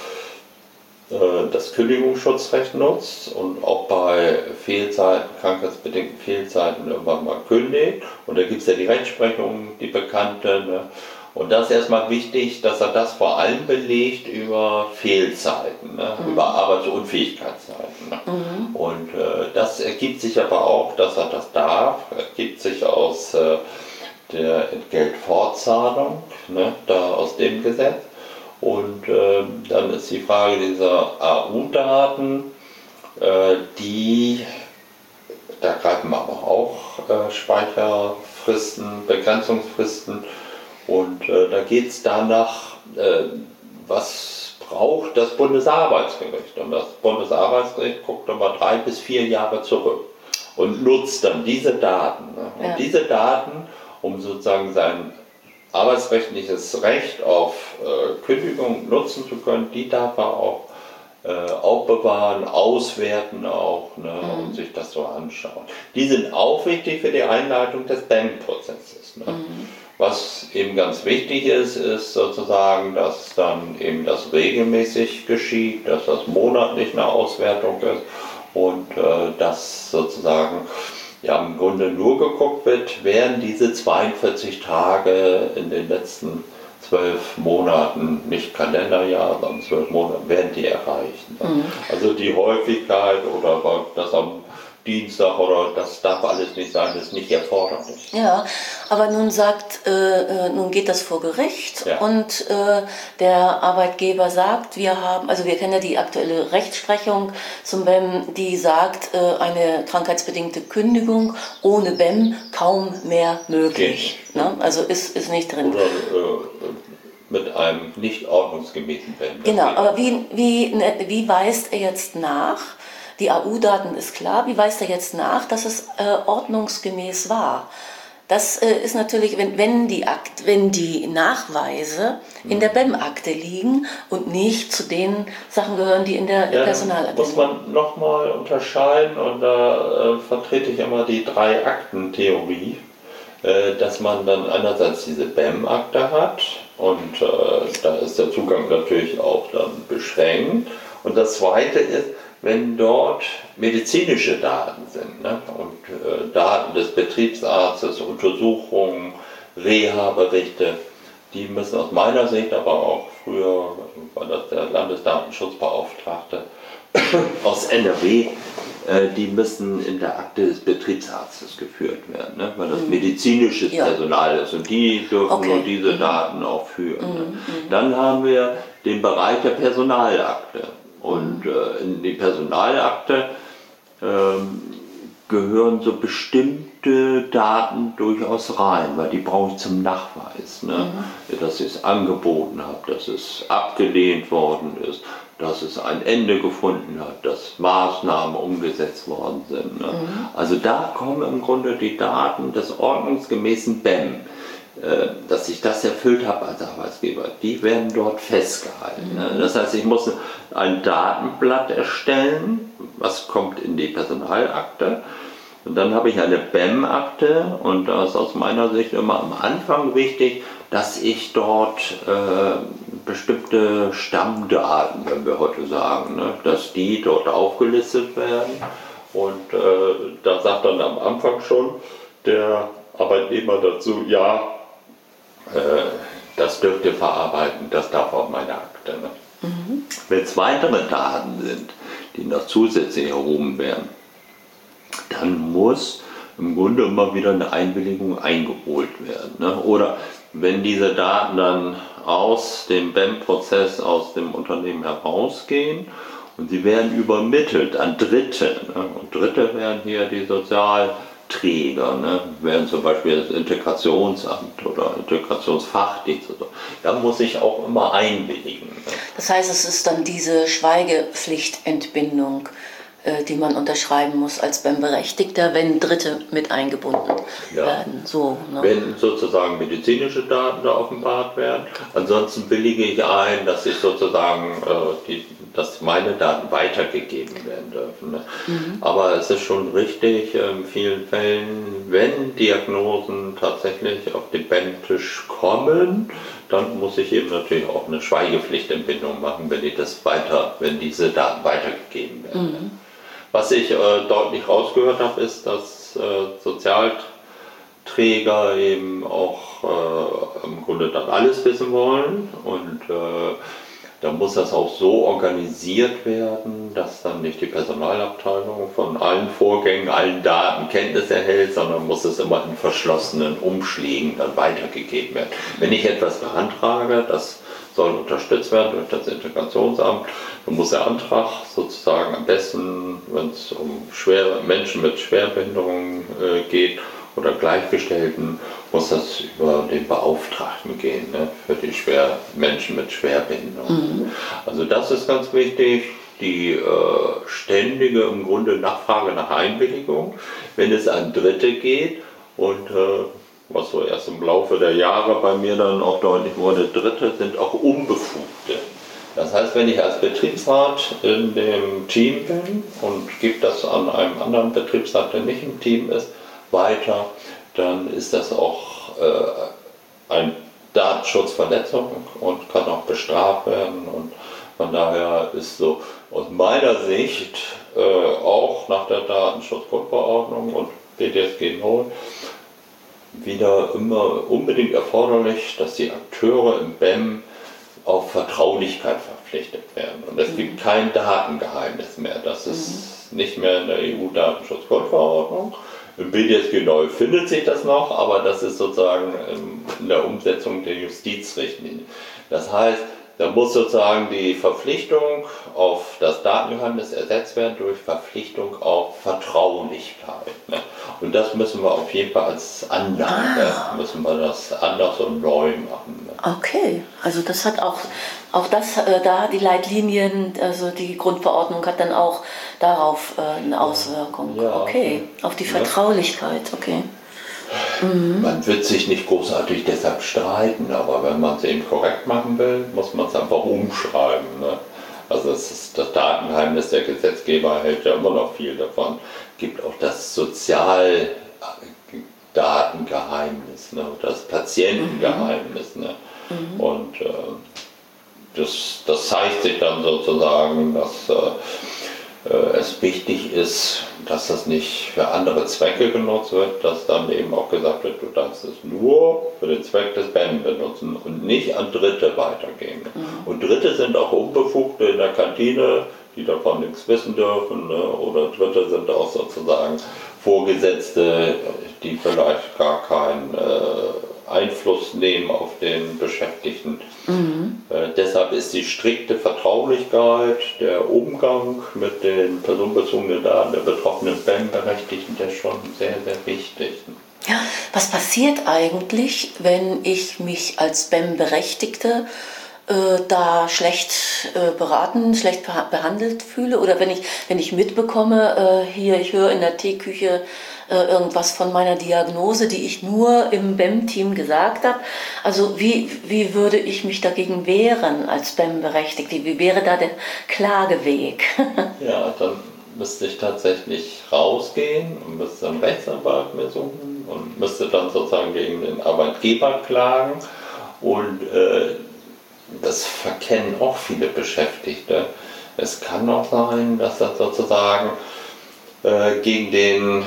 äh, das Kündigungsschutzrecht nutzt und auch bei Fehlzeiten, krankheitsbedingten Fehlzeiten irgendwann mal kündigt. Und da gibt es ja die Rechtsprechung, die bekannte. Ne? Und das ist erstmal wichtig, dass er das vor allem belegt über Fehlzeiten, ne? Mhm. über Arbeitsunfähigkeitszeiten. Ne? Mhm. Und äh, das ergibt sich aber auch, dass er das darf, ergibt sich aus äh, der Entgeltfortzahlung, ne? da aus dem Gesetz. Und äh, dann ist die Frage dieser A U-Daten, äh, die, da greifen aber auch äh, Speicherfristen, Begrenzungsfristen. Und äh, da geht es danach, äh, was braucht das Bundesarbeitsgericht. Und das Bundesarbeitsgericht guckt nochmal drei bis vier Jahre zurück und nutzt dann diese Daten. Ne? Und ja. diese Daten, um sozusagen sein arbeitsrechtliches Recht auf äh, Kündigung nutzen zu können, die darf er auch äh, aufbewahren, auswerten auch ne? mhm. und sich das so anschauen. Die sind auch wichtig für die Einleitung des B E M-Prozesses. Ne? Mhm. Was eben ganz wichtig ist, ist sozusagen, dass dann eben das regelmäßig geschieht, dass das monatlich eine Auswertung ist und äh, dass sozusagen ja im Grunde nur geguckt wird, werden diese zweiundvierzig Tage in den letzten zwölf Monaten, nicht Kalenderjahr, sondern zwölf Monate, werden die erreicht. Ne? Mhm. Also die Häufigkeit oder das am Dienstag oder das darf alles nicht sein, ist nicht erforderlich. Ja, aber nun sagt, äh, nun geht das vor Gericht ja. und äh, der Arbeitgeber sagt, wir haben, also wir kennen ja die aktuelle Rechtsprechung zum B E M, die sagt, äh, eine krankheitsbedingte Kündigung ohne B E M kaum mehr möglich. Ne? Also ist, ist nicht drin. Oder äh, mit einem nicht ordnungsgemäßen B E M. Genau, aber wie, wie, wie weist er jetzt nach? Die A U-Daten ist klar, wie weist er jetzt nach, dass es äh, ordnungsgemäß war? Das äh, ist natürlich, wenn, wenn, die Akt, wenn die Nachweise in der B E M-Akte liegen und nicht zu den Sachen gehören, die in der ja, Personalakte liegen. Muss man nochmal unterscheiden, und da äh, vertrete ich immer die Drei-Akten-Theorie, äh, dass man dann einerseits diese B E M-Akte hat und äh, da ist der Zugang natürlich auch dann beschränkt. Und das Zweite ist, wenn dort medizinische Daten sind, ne, und äh, Daten des Betriebsarztes, Untersuchungen, Reha-Berichte, die müssen aus meiner Sicht, aber auch früher war das der Landesdatenschutzbeauftragte aus N R W, äh, die müssen in der Akte des Betriebsarztes geführt werden, ne, weil das medizinisches ja. Personal ist und die dürfen okay. nur diese mhm. Daten auch führen. Mhm. Ne. Dann haben wir den Bereich der Personalakte. Und äh, in die Personalakte ähm, gehören so bestimmte Daten durchaus rein, weil die brauche ich zum Nachweis. Ne? Mhm. Dass ich es angeboten habe, dass es abgelehnt worden ist, dass es ein Ende gefunden hat, dass Maßnahmen umgesetzt worden sind. Ne? Mhm. Also da kommen im Grunde die Daten des ordnungsgemäßen B E M. Dass ich das erfüllt habe als Arbeitgeber, die werden dort festgehalten. Mhm. Das heißt, ich muss ein Datenblatt erstellen, was kommt in die Personalakte. Und dann habe ich eine B E M-Akte und da ist aus meiner Sicht immer am Anfang wichtig, dass ich dort äh, bestimmte Stammdaten, wenn wir heute sagen, ne, dass die dort aufgelistet werden. Und äh, da sagt dann am Anfang schon der Arbeitnehmer dazu, ja, das dürft ihr verarbeiten, das darf auf meine Akte. Ne? Mhm. Wenn es weitere Daten sind, die noch zusätzlich erhoben werden, dann muss im Grunde immer wieder eine Einwilligung eingeholt werden. Ne? Oder wenn diese Daten dann aus dem B E M-Prozess, aus dem Unternehmen herausgehen und sie werden übermittelt an Dritte, ne? Und Dritte wären hier die Sozial- Träger, ne, wären zum Beispiel das Integrationsamt oder Integrationsfachdienst oder so. Da muss ich auch immer einwilligen. Ne. Das heißt, es ist dann diese Schweigepflichtentbindung, äh, die man unterschreiben muss als B E M-Berechtigter, wenn Dritte mit eingebunden ja. werden. So, ne. Wenn sozusagen medizinische Daten da offenbart werden, ansonsten willige ich ein, dass ich sozusagen äh, die dass meine Daten weitergegeben werden dürfen. Ne? Mhm. Aber es ist schon richtig, in vielen Fällen, wenn Diagnosen tatsächlich auf den B E M-Tisch kommen, dann muss ich eben natürlich auch eine Schweigepflichtentbindung machen, wenn ich das weiter, wenn diese Daten weitergegeben werden. Mhm. Was ich äh, deutlich rausgehört habe, ist, dass äh, Sozialträger eben auch äh, im Grunde dann alles wissen wollen und äh, da muss das auch so organisiert werden, dass dann nicht die Personalabteilung von allen Vorgängen, allen Daten Kenntnis erhält, sondern muss es immer in verschlossenen Umschlägen dann weitergegeben werden. Wenn ich etwas beantrage, das soll unterstützt werden durch das Integrationsamt, dann muss der Antrag sozusagen am besten, wenn es um schwer, Menschen mit Schwerbehinderungen äh, geht, oder Gleichgestellten, muss das über den Beauftragten gehen, ne, für die schwer, Menschen mit Schwerbehinderung. Mhm. Also das ist ganz wichtig, die äh, ständige im Grunde Nachfrage nach Einwilligung, wenn es an Dritte geht und äh, was so erst im Laufe der Jahre bei mir dann auch deutlich wurde, Dritte sind auch Unbefugte. Das heißt, wenn ich als Betriebsrat in dem Team bin und gebe das an einem anderen Betriebsrat, der nicht im Team ist, weiter, dann ist das auch äh, eine Datenschutzverletzung und kann auch bestraft werden. Und von daher ist so aus meiner Sicht äh, auch nach der Datenschutzgrundverordnung und B D S G neun wieder immer unbedingt erforderlich, dass die Akteure im B E M auf Vertraulichkeit verpflichtet werden. Und es mhm. gibt kein Datengeheimnis mehr. Das ist mhm. nicht mehr in der E U-Datenschutzgrundverordnung. Im B D S G neun findet sich das noch, aber das ist sozusagen in der Umsetzung der Justizrichtlinie. Das heißt, da muss sozusagen die Verpflichtung auf das Datengeheimnis ersetzt werden durch Verpflichtung auf Vertraulichkeit. Ne? Und das müssen wir auf jeden Fall als Anlage, ah. müssen wir das anders und neu machen. Ne? Okay, also das hat auch, auch das äh, da, die Leitlinien, also die Grundverordnung hat dann auch darauf äh, eine Auswirkung. Ja, okay, ja. Auf die Vertraulichkeit, okay. Mhm. Man wird sich nicht großartig deshalb streiten, aber wenn man es eben korrekt machen will, muss man es einfach umschreiben. Ne? Also es ist das Datengeheimnis, der Gesetzgeber hält ja immer noch viel davon. Es gibt auch das Sozialdatengeheimnis, ne? Das Patientengeheimnis. Ne? Mhm. Und äh, das, das zeigt sich dann sozusagen, dass äh, es wichtig ist, dass das nicht für andere Zwecke genutzt wird, dass dann eben auch gesagt wird, du darfst es nur für den Zweck des B E M benutzen und nicht an Dritte weitergeben. Mhm. Und Dritte sind auch Unbefugte in der Kantine, die davon nichts wissen dürfen, ne? Oder Dritte sind auch sozusagen Vorgesetzte, die vielleicht gar keinen äh, Einfluss nehmen auf den Beschäftigten. Mhm. Äh, deshalb ist die strikte Vertraulichkeit, der Umgang mit den personenbezogenen Daten der betroffenen B E M-Berechtigten, der ist schon sehr, sehr wichtig. Ja, was passiert eigentlich, wenn ich mich als B E M-Berechtigte äh, da schlecht äh, beraten, schlecht behandelt fühle? Oder wenn ich, wenn ich mitbekomme, äh, hier, ich höre in der Teeküche irgendwas von meiner Diagnose, die ich nur im B E M-Team gesagt habe. Also wie, wie würde ich mich dagegen wehren als B E M-Berechtigte? Wie wäre da der Klageweg? Ja, dann müsste ich tatsächlich rausgehen und müsste einen Rechtsanwalt mir suchen und müsste dann sozusagen gegen den Arbeitgeber klagen. Und äh, das verkennen auch viele Beschäftigte. Es kann auch sein, dass das sozusagen äh, gegen den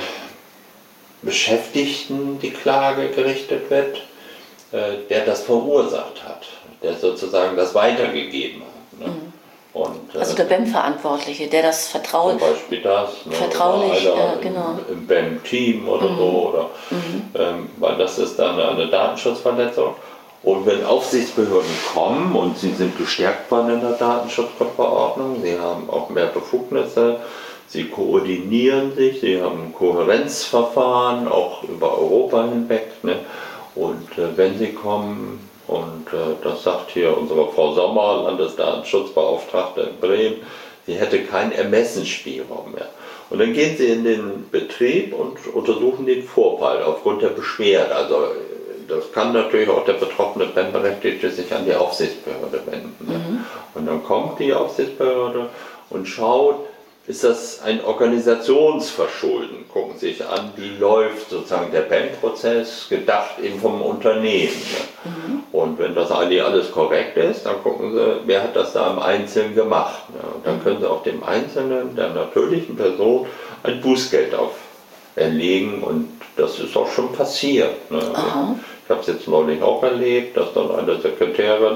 Beschäftigten die Klage gerichtet wird, äh, der das verursacht hat, der sozusagen das weitergegeben hat. Ne? Mhm. Und, äh, also der B E M-Verantwortliche, der das vertraulich... Zum Beispiel das, ne? Vertraulich, oder äh, genau. Im, im B E M-Team oder mhm. so, oder, mhm. ähm, weil das ist dann eine Datenschutzverletzung. Und wenn Aufsichtsbehörden kommen und sie sind gestärkt worden in der Datenschutzverordnung, sie haben auch mehr Befugnisse, sie koordinieren sich, sie haben Kohärenzverfahren, auch über Europa hinweg. Ne? Und äh, wenn sie kommen, und äh, das sagt hier unsere Frau Sommer, Landesdatenschutzbeauftragte in Bremen, sie hätte keinen Ermessensspielraum mehr. Und dann gehen sie in den Betrieb und untersuchen den Vorfall aufgrund der Beschwerde. Also das kann natürlich auch der betroffene B E M-Berechtigte sich an die Aufsichtsbehörde wenden. Ne? Mhm. Und dann kommt die Aufsichtsbehörde und schaut, ist das ein Organisationsverschulden? Gucken Sie sich an, wie läuft sozusagen der B E M-Prozess, gedacht eben vom Unternehmen. Ne? Mhm. Und wenn das eigentlich alles korrekt ist, dann gucken Sie, wer hat das da im Einzelnen gemacht. Ne? Und dann können Sie auch dem Einzelnen, der natürlichen Person, ein Bußgeld auferlegen. Und das ist auch schon passiert. Ne? Ich habe es jetzt neulich auch erlebt, dass dann eine Sekretärin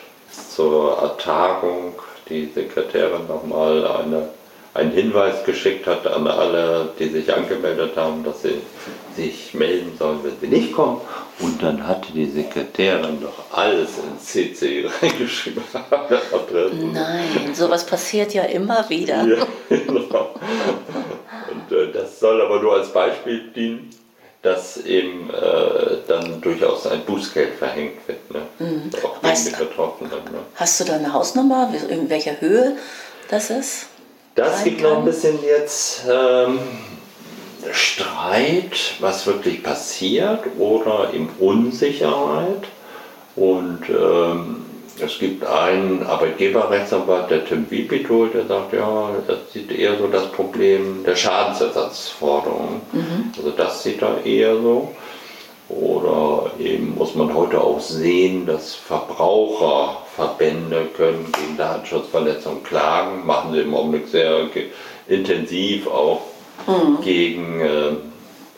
zur Tagung, die Sekretärin nochmal eine einen Hinweis geschickt hat an alle, die sich angemeldet haben, dass sie sich melden sollen, wenn sie nicht kommen. Und dann hatte die Sekretärin doch alles ins C C reingeschrieben. Nein, sowas passiert ja immer wieder. Ja, genau. Und äh, das soll aber nur als Beispiel dienen, dass eben äh, dann durchaus ein Bußgeld verhängt wird. Ne? Mhm. Auch gegen die Betroffenen. Ne? Hast du da eine Hausnummer, in welcher Höhe das ist? Das gibt noch ein bisschen jetzt ähm, Streit, was wirklich passiert oder eben Unsicherheit. Und ähm, es gibt einen Arbeitgeberrechtsanwalt, der Tim Wipitol, der sagt, ja, das sieht eher so das Problem der Schadensersatzforderung. Mhm. Also das sieht er eher so. Oder eben muss man heute auch sehen, dass Verbraucherverbände können gegen Datenschutzverletzungen klagen, machen sie im Augenblick sehr intensiv auch mhm. gegen äh,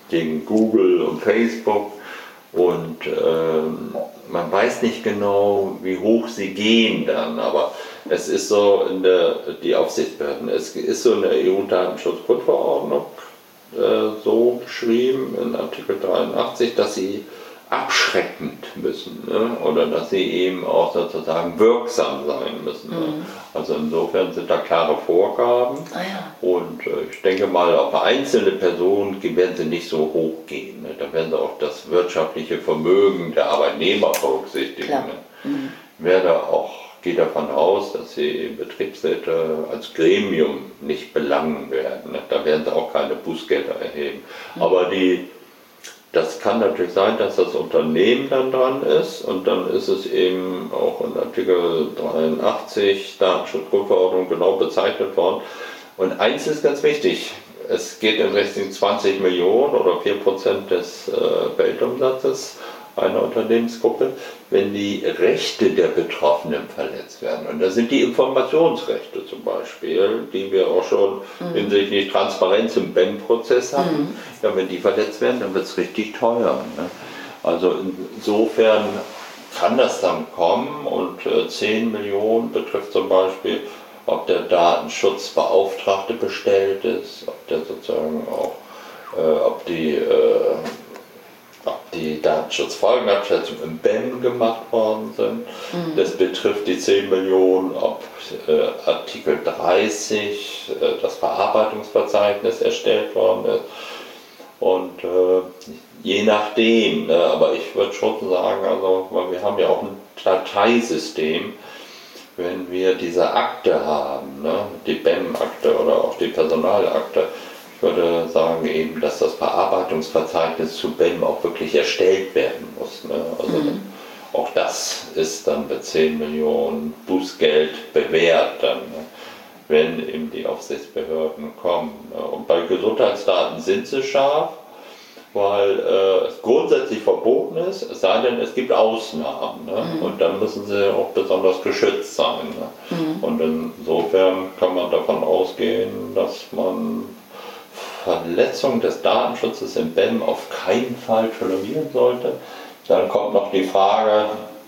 gegen Google und Facebook. Und ähm, man weiß nicht genau, wie hoch sie gehen dann, aber es ist so in der, die Aufsichtsbehörden, es ist so in der E U-Datenschutzgrundverordnung äh, so beschrieben, in Artikel dreiundachtzig, dass sie abschreckend müssen, ne? Oder dass sie eben auch sozusagen wirksam sein müssen. Mhm. Ne? Also insofern sind da klare Vorgaben. Ah, ja. Und äh, ich denke mal, auf einzelne Personen werden sie nicht so hoch gehen. Ne? Da werden sie auch das wirtschaftliche Vermögen der Arbeitnehmer berücksichtigen. Ne? Mhm. Ich werde auch, gehe davon aus, dass sie Betriebsräte als Gremium nicht belangen werden. Ne? Da werden sie auch keine Bußgelder erheben. Mhm. Aber die Das kann natürlich sein, dass das Unternehmen dann dran ist und dann ist es eben auch in Artikel dreiundachtzig Datenschutzgrundverordnung genau bezeichnet worden. Und eins ist ganz wichtig, es geht in Richtung zwanzig Millionen oder vier Prozent des äh, Weltumsatzes einer Unternehmensgruppe, wenn die Rechte der Betroffenen verletzt werden. Und das sind die Informationsrechte zum Beispiel, die wir auch schon mhm. hinsichtlich Transparenz im B E M-Prozess haben. Mhm. Ja, wenn die verletzt werden, dann wird es richtig teuer. Ne? Also insofern kann das dann kommen und äh, zehn Millionen betrifft zum Beispiel, ob der Datenschutzbeauftragte bestellt ist, ob der sozusagen auch, äh, ob die äh, ob die Datenschutzfolgenabschätzung im B E M gemacht worden sind. Mhm. Das betrifft die zehn Millionen, ob äh, Artikel dreißig, äh, das Verarbeitungsverzeichnis erstellt worden ist. Und äh, je nachdem, ne, aber ich würde schon sagen, also, weil wir haben ja auch ein Dateisystem, wenn wir diese Akte haben, ne, die B E M-Akte oder auch die Personalakte, ich würde sagen eben, dass das Verarbeitungsverzeichnis zu B E M auch wirklich erstellt werden muss. Ne? Also mhm. auch das ist dann bei zehn Millionen Bußgeld bewährt, dann, ne? wenn eben die Aufsichtsbehörden kommen. Ne? Und bei Gesundheitsdaten sind sie scharf, weil äh, es grundsätzlich verboten ist, es sei denn, es gibt Ausnahmen. Ne? Mhm. Und dann müssen sie auch besonders geschützt sein. Ne? Mhm. Und insofern kann man davon ausgehen, dass man Verletzung des Datenschutzes im B E M auf keinen Fall tolerieren sollte. Dann kommt noch die Frage,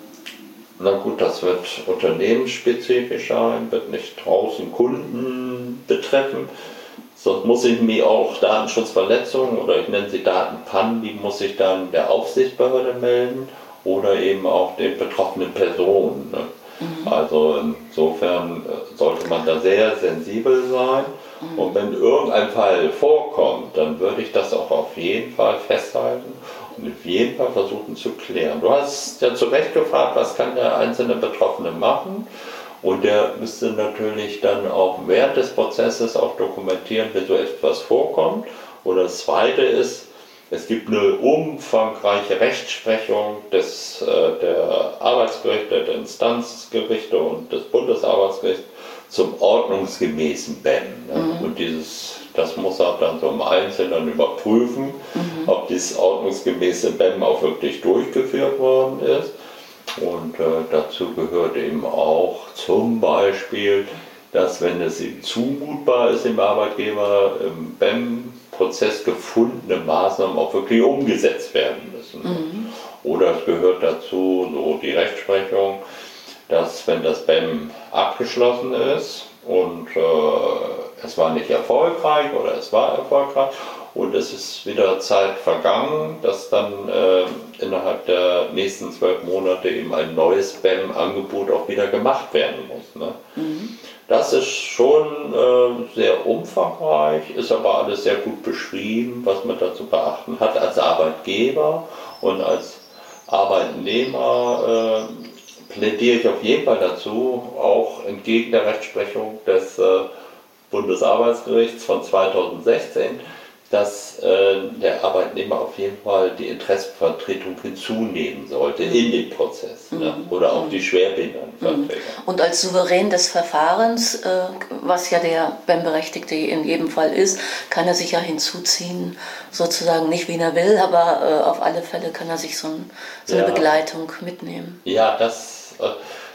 na gut, das wird unternehmensspezifisch sein, wird nicht draußen Kunden betreffen. Sonst muss ich mir auch Datenschutzverletzungen oder ich nenne sie Datenpannen, die muss ich dann der Aufsichtsbehörde melden oder eben auch den betroffenen Personen. Ne? Mhm. Also insofern sollte man da sehr sensibel sein. Und wenn irgendein Fall vorkommt, dann würde ich das auch auf jeden Fall festhalten und auf jeden Fall versuchen zu klären. Du hast ja zu Recht gefragt, was kann der einzelne Betroffene machen? Und der müsste natürlich dann auch während des Prozesses auch dokumentieren, wenn so etwas vorkommt. Oder das Zweite ist, es gibt eine umfangreiche Rechtsprechung des, äh, der Arbeitsgerichte, der Instanzgerichte und des Bundesarbeitsgerichts zum ordnungsgemäßen B E M. Ne? Mhm. Und dieses, das muss er dann so im Einzelnen überprüfen, mhm. ob dieses ordnungsgemäße B E M auch wirklich durchgeführt worden ist. Und äh, dazu gehört eben auch zum Beispiel, dass wenn es ihm zumutbar ist, dem Arbeitgeber im B E M-Prozess gefundene Maßnahmen auch wirklich umgesetzt werden müssen. Mhm. Oder es gehört dazu, so die Rechtsprechung, dass wenn das B E M abgeschlossen ist und äh, es war nicht erfolgreich oder es war erfolgreich und es ist wieder Zeit vergangen, dass dann äh, innerhalb der nächsten zwölf Monate eben ein neues B E M-Angebot auch wieder gemacht werden muss. Ne? Mhm. Das ist schon äh, sehr umfangreich, ist aber alles sehr gut beschrieben, was man da zu beachten hat als Arbeitgeber und als Arbeitnehmer. Äh, plädiere ich auf jeden Fall dazu, auch entgegen der Rechtsprechung des äh, Bundesarbeitsgerichts von zweitausendsechzehn, dass äh, der Arbeitnehmer auf jeden Fall die Interessenvertretung hinzunehmen sollte mhm. in den Prozess. Mhm. Ne? Oder auch mhm. die Schwerbehindertenvertreter. Und als Souverän des Verfahrens, äh, was ja der B E M-Berechtigte in jedem Fall ist, kann er sich ja hinzuziehen, sozusagen nicht wie er will, aber äh, auf alle Fälle kann er sich so, ein, so eine ja. Begleitung mitnehmen. Ja, das, äh,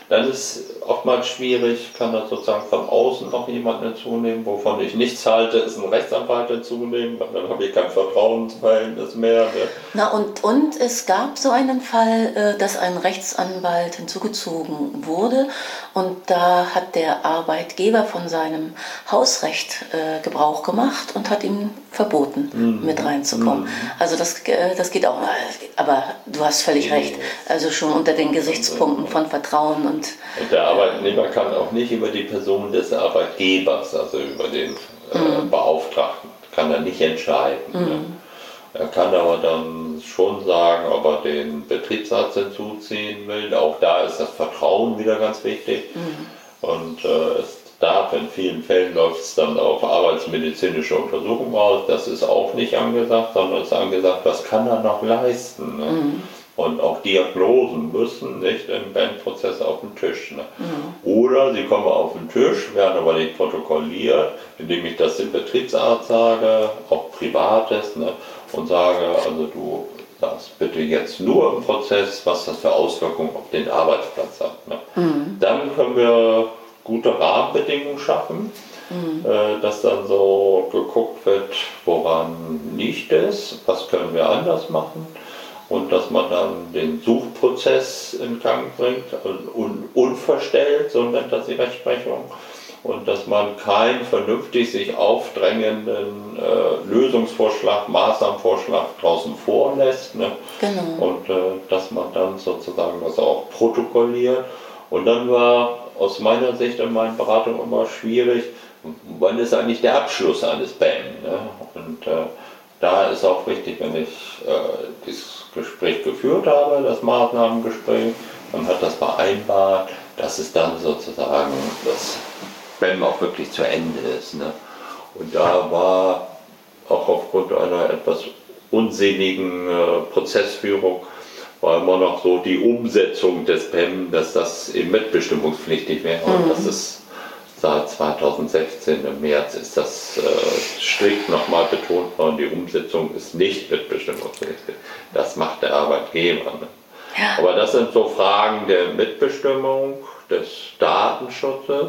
Dann ist oftmals schwierig, kann das sozusagen von außen noch jemanden hinzunehmen, wovon ich nichts halte, ist ein Rechtsanwalt hinzunehmen, weil dann habe ich kein Vertrauensverhältnis mehr. Ne? Na und, und es gab so einen Fall, dass ein Rechtsanwalt hinzugezogen wurde und da hat der Arbeitgeber von seinem Hausrecht äh, Gebrauch gemacht und hat ihm verboten, mhm. mit reinzukommen. Mhm. Also das, das geht auch, aber du hast völlig recht, also schon unter den Gesichtspunkten von Vertrauen und... Und der Arbeitnehmer kann auch nicht über die Person des Arbeitgebers, also über den äh, mhm. Beauftragten, kann er nicht entscheiden. Mhm. Ne? Er kann aber dann schon sagen, ob er den Betriebsarzt hinzuziehen will. Auch da ist das Vertrauen wieder ganz wichtig. Mhm. Und äh, es darf, in vielen Fällen läuft es dann auf arbeitsmedizinische Untersuchung aus. Das ist auch nicht angesagt, sondern es ist angesagt, was kann er noch leisten. Ne? Mhm. Und auch Diagnosen müssen nicht im B E M-Prozess auf den Tisch. Ne? Mhm. Oder sie kommen auf den Tisch, werden aber nicht protokolliert, indem ich das dem Betriebsarzt sage, auch Privates, ne? Und sage, also du sagst bitte jetzt nur im Prozess, was das für Auswirkungen auf den Arbeitsplatz hat. Ne? Mhm. Dann können wir gute Rahmenbedingungen schaffen, mhm. äh, dass dann so geguckt wird, woran liegt es, was können wir anders machen. Und dass man dann den Suchprozess in Gang bringt, un unverstellt, so nennt das die Rechtsprechung. Und dass man keinen vernünftig sich aufdrängenden äh, Lösungsvorschlag, Maßnahmenvorschlag draußen vorlässt. Ne? Genau. Und äh, dass man dann sozusagen das auch protokolliert. Und dann war aus meiner Sicht in meinen Beratungen immer schwierig, wann ist eigentlich der Abschluss eines B E M? Ne? Und äh, da ist auch wichtig, wenn ich äh, dieses Gespräch geführt habe, das Maßnahmengespräch, man hat das vereinbart, dass es dann sozusagen das B E M auch wirklich zu Ende ist. Ne? Und da war auch aufgrund einer etwas unsinnigen äh, Prozessführung war immer noch so die Umsetzung des B E M, dass das eben mitbestimmungspflichtig wäre mhm. und dass es seit zweitausendsechzehn im März ist das äh, strikt nochmal betont worden, die Umsetzung ist nicht mitbestimmungspflichtig. Das macht der Arbeitgeber. Ne? Ja. Aber das sind so Fragen der Mitbestimmung, des Datenschutzes.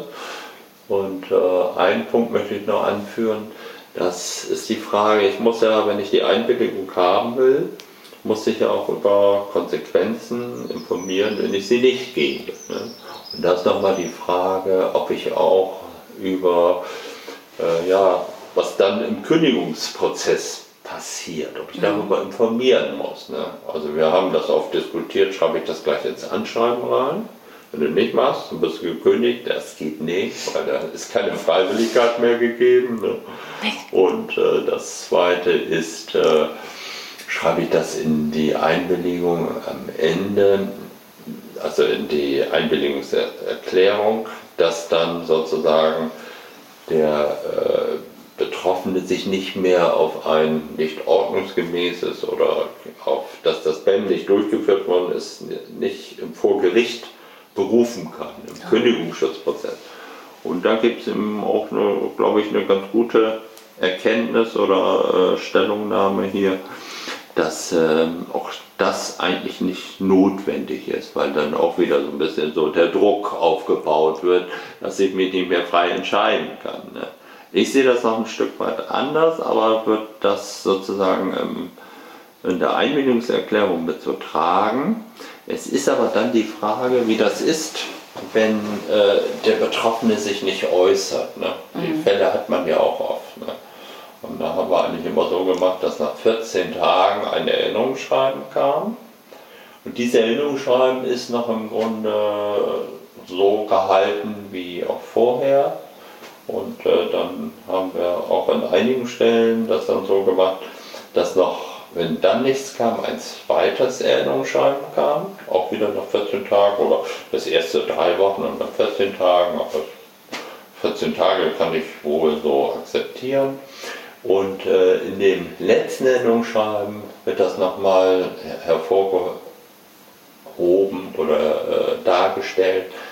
Und äh, einen Punkt möchte ich noch anführen, das ist die Frage, ich muss ja, wenn ich die Einwilligung haben will, muss ich ja auch über Konsequenzen informieren, wenn ich sie nicht gebe. Ne? Und da ist nochmal die Frage, ob ich auch über, äh, ja, was dann im Kündigungsprozess passiert, ob ich darüber informieren muss. Ne? Also wir haben das oft diskutiert, schreibe ich das gleich ins Anschreiben rein. Wenn du nicht machst, dann bist du gekündigt, das geht nicht, weil da ist keine Freiwilligkeit mehr gegeben. Ne? Und äh, das Zweite ist, äh, schreibe ich das in die Einwilligung am Ende, also in die Einwilligungserklärung, dass dann sozusagen der äh, Betroffene sich nicht mehr auf ein nicht ordnungsgemäßes oder auf, dass das B E M nicht durchgeführt worden ist, nicht vor Gericht berufen kann, im ja. Kündigungsschutzprozess. Und da gibt es eben auch, eine, glaube ich, eine ganz gute Erkenntnis oder äh, Stellungnahme hier, dass ähm, auch das eigentlich nicht notwendig ist, weil dann auch wieder so ein bisschen so der Druck aufgebaut wird, dass ich mich nicht mehr frei entscheiden kann. Ne? Ich sehe das noch ein Stück weit anders, aber wird das sozusagen ähm, in der Einwilligungserklärung mit so tragen. Es ist aber dann die Frage, wie das ist, wenn äh, der Betroffene sich nicht äußert. Ne? Mhm. Die Fälle hat man ja auch oft. Ne? Und da haben wir eigentlich immer so gemacht, dass nach vierzehn Tagen ein Erinnerungsschreiben kam. Und dieses Erinnerungsschreiben ist noch im Grunde so gehalten wie auch vorher. Und äh, dann haben wir auch an einigen Stellen das dann so gemacht, dass noch, wenn dann nichts kam, ein zweites Erinnerungsschreiben kam, auch wieder nach vierzehn Tagen oder das erste drei Wochen und nach vierzehn Tagen. Aber vierzehn Tage kann ich wohl so akzeptieren. Und äh, in dem letzten Erinnerungsschreiben wird das nochmal hervorgehoben oder äh, dargestellt,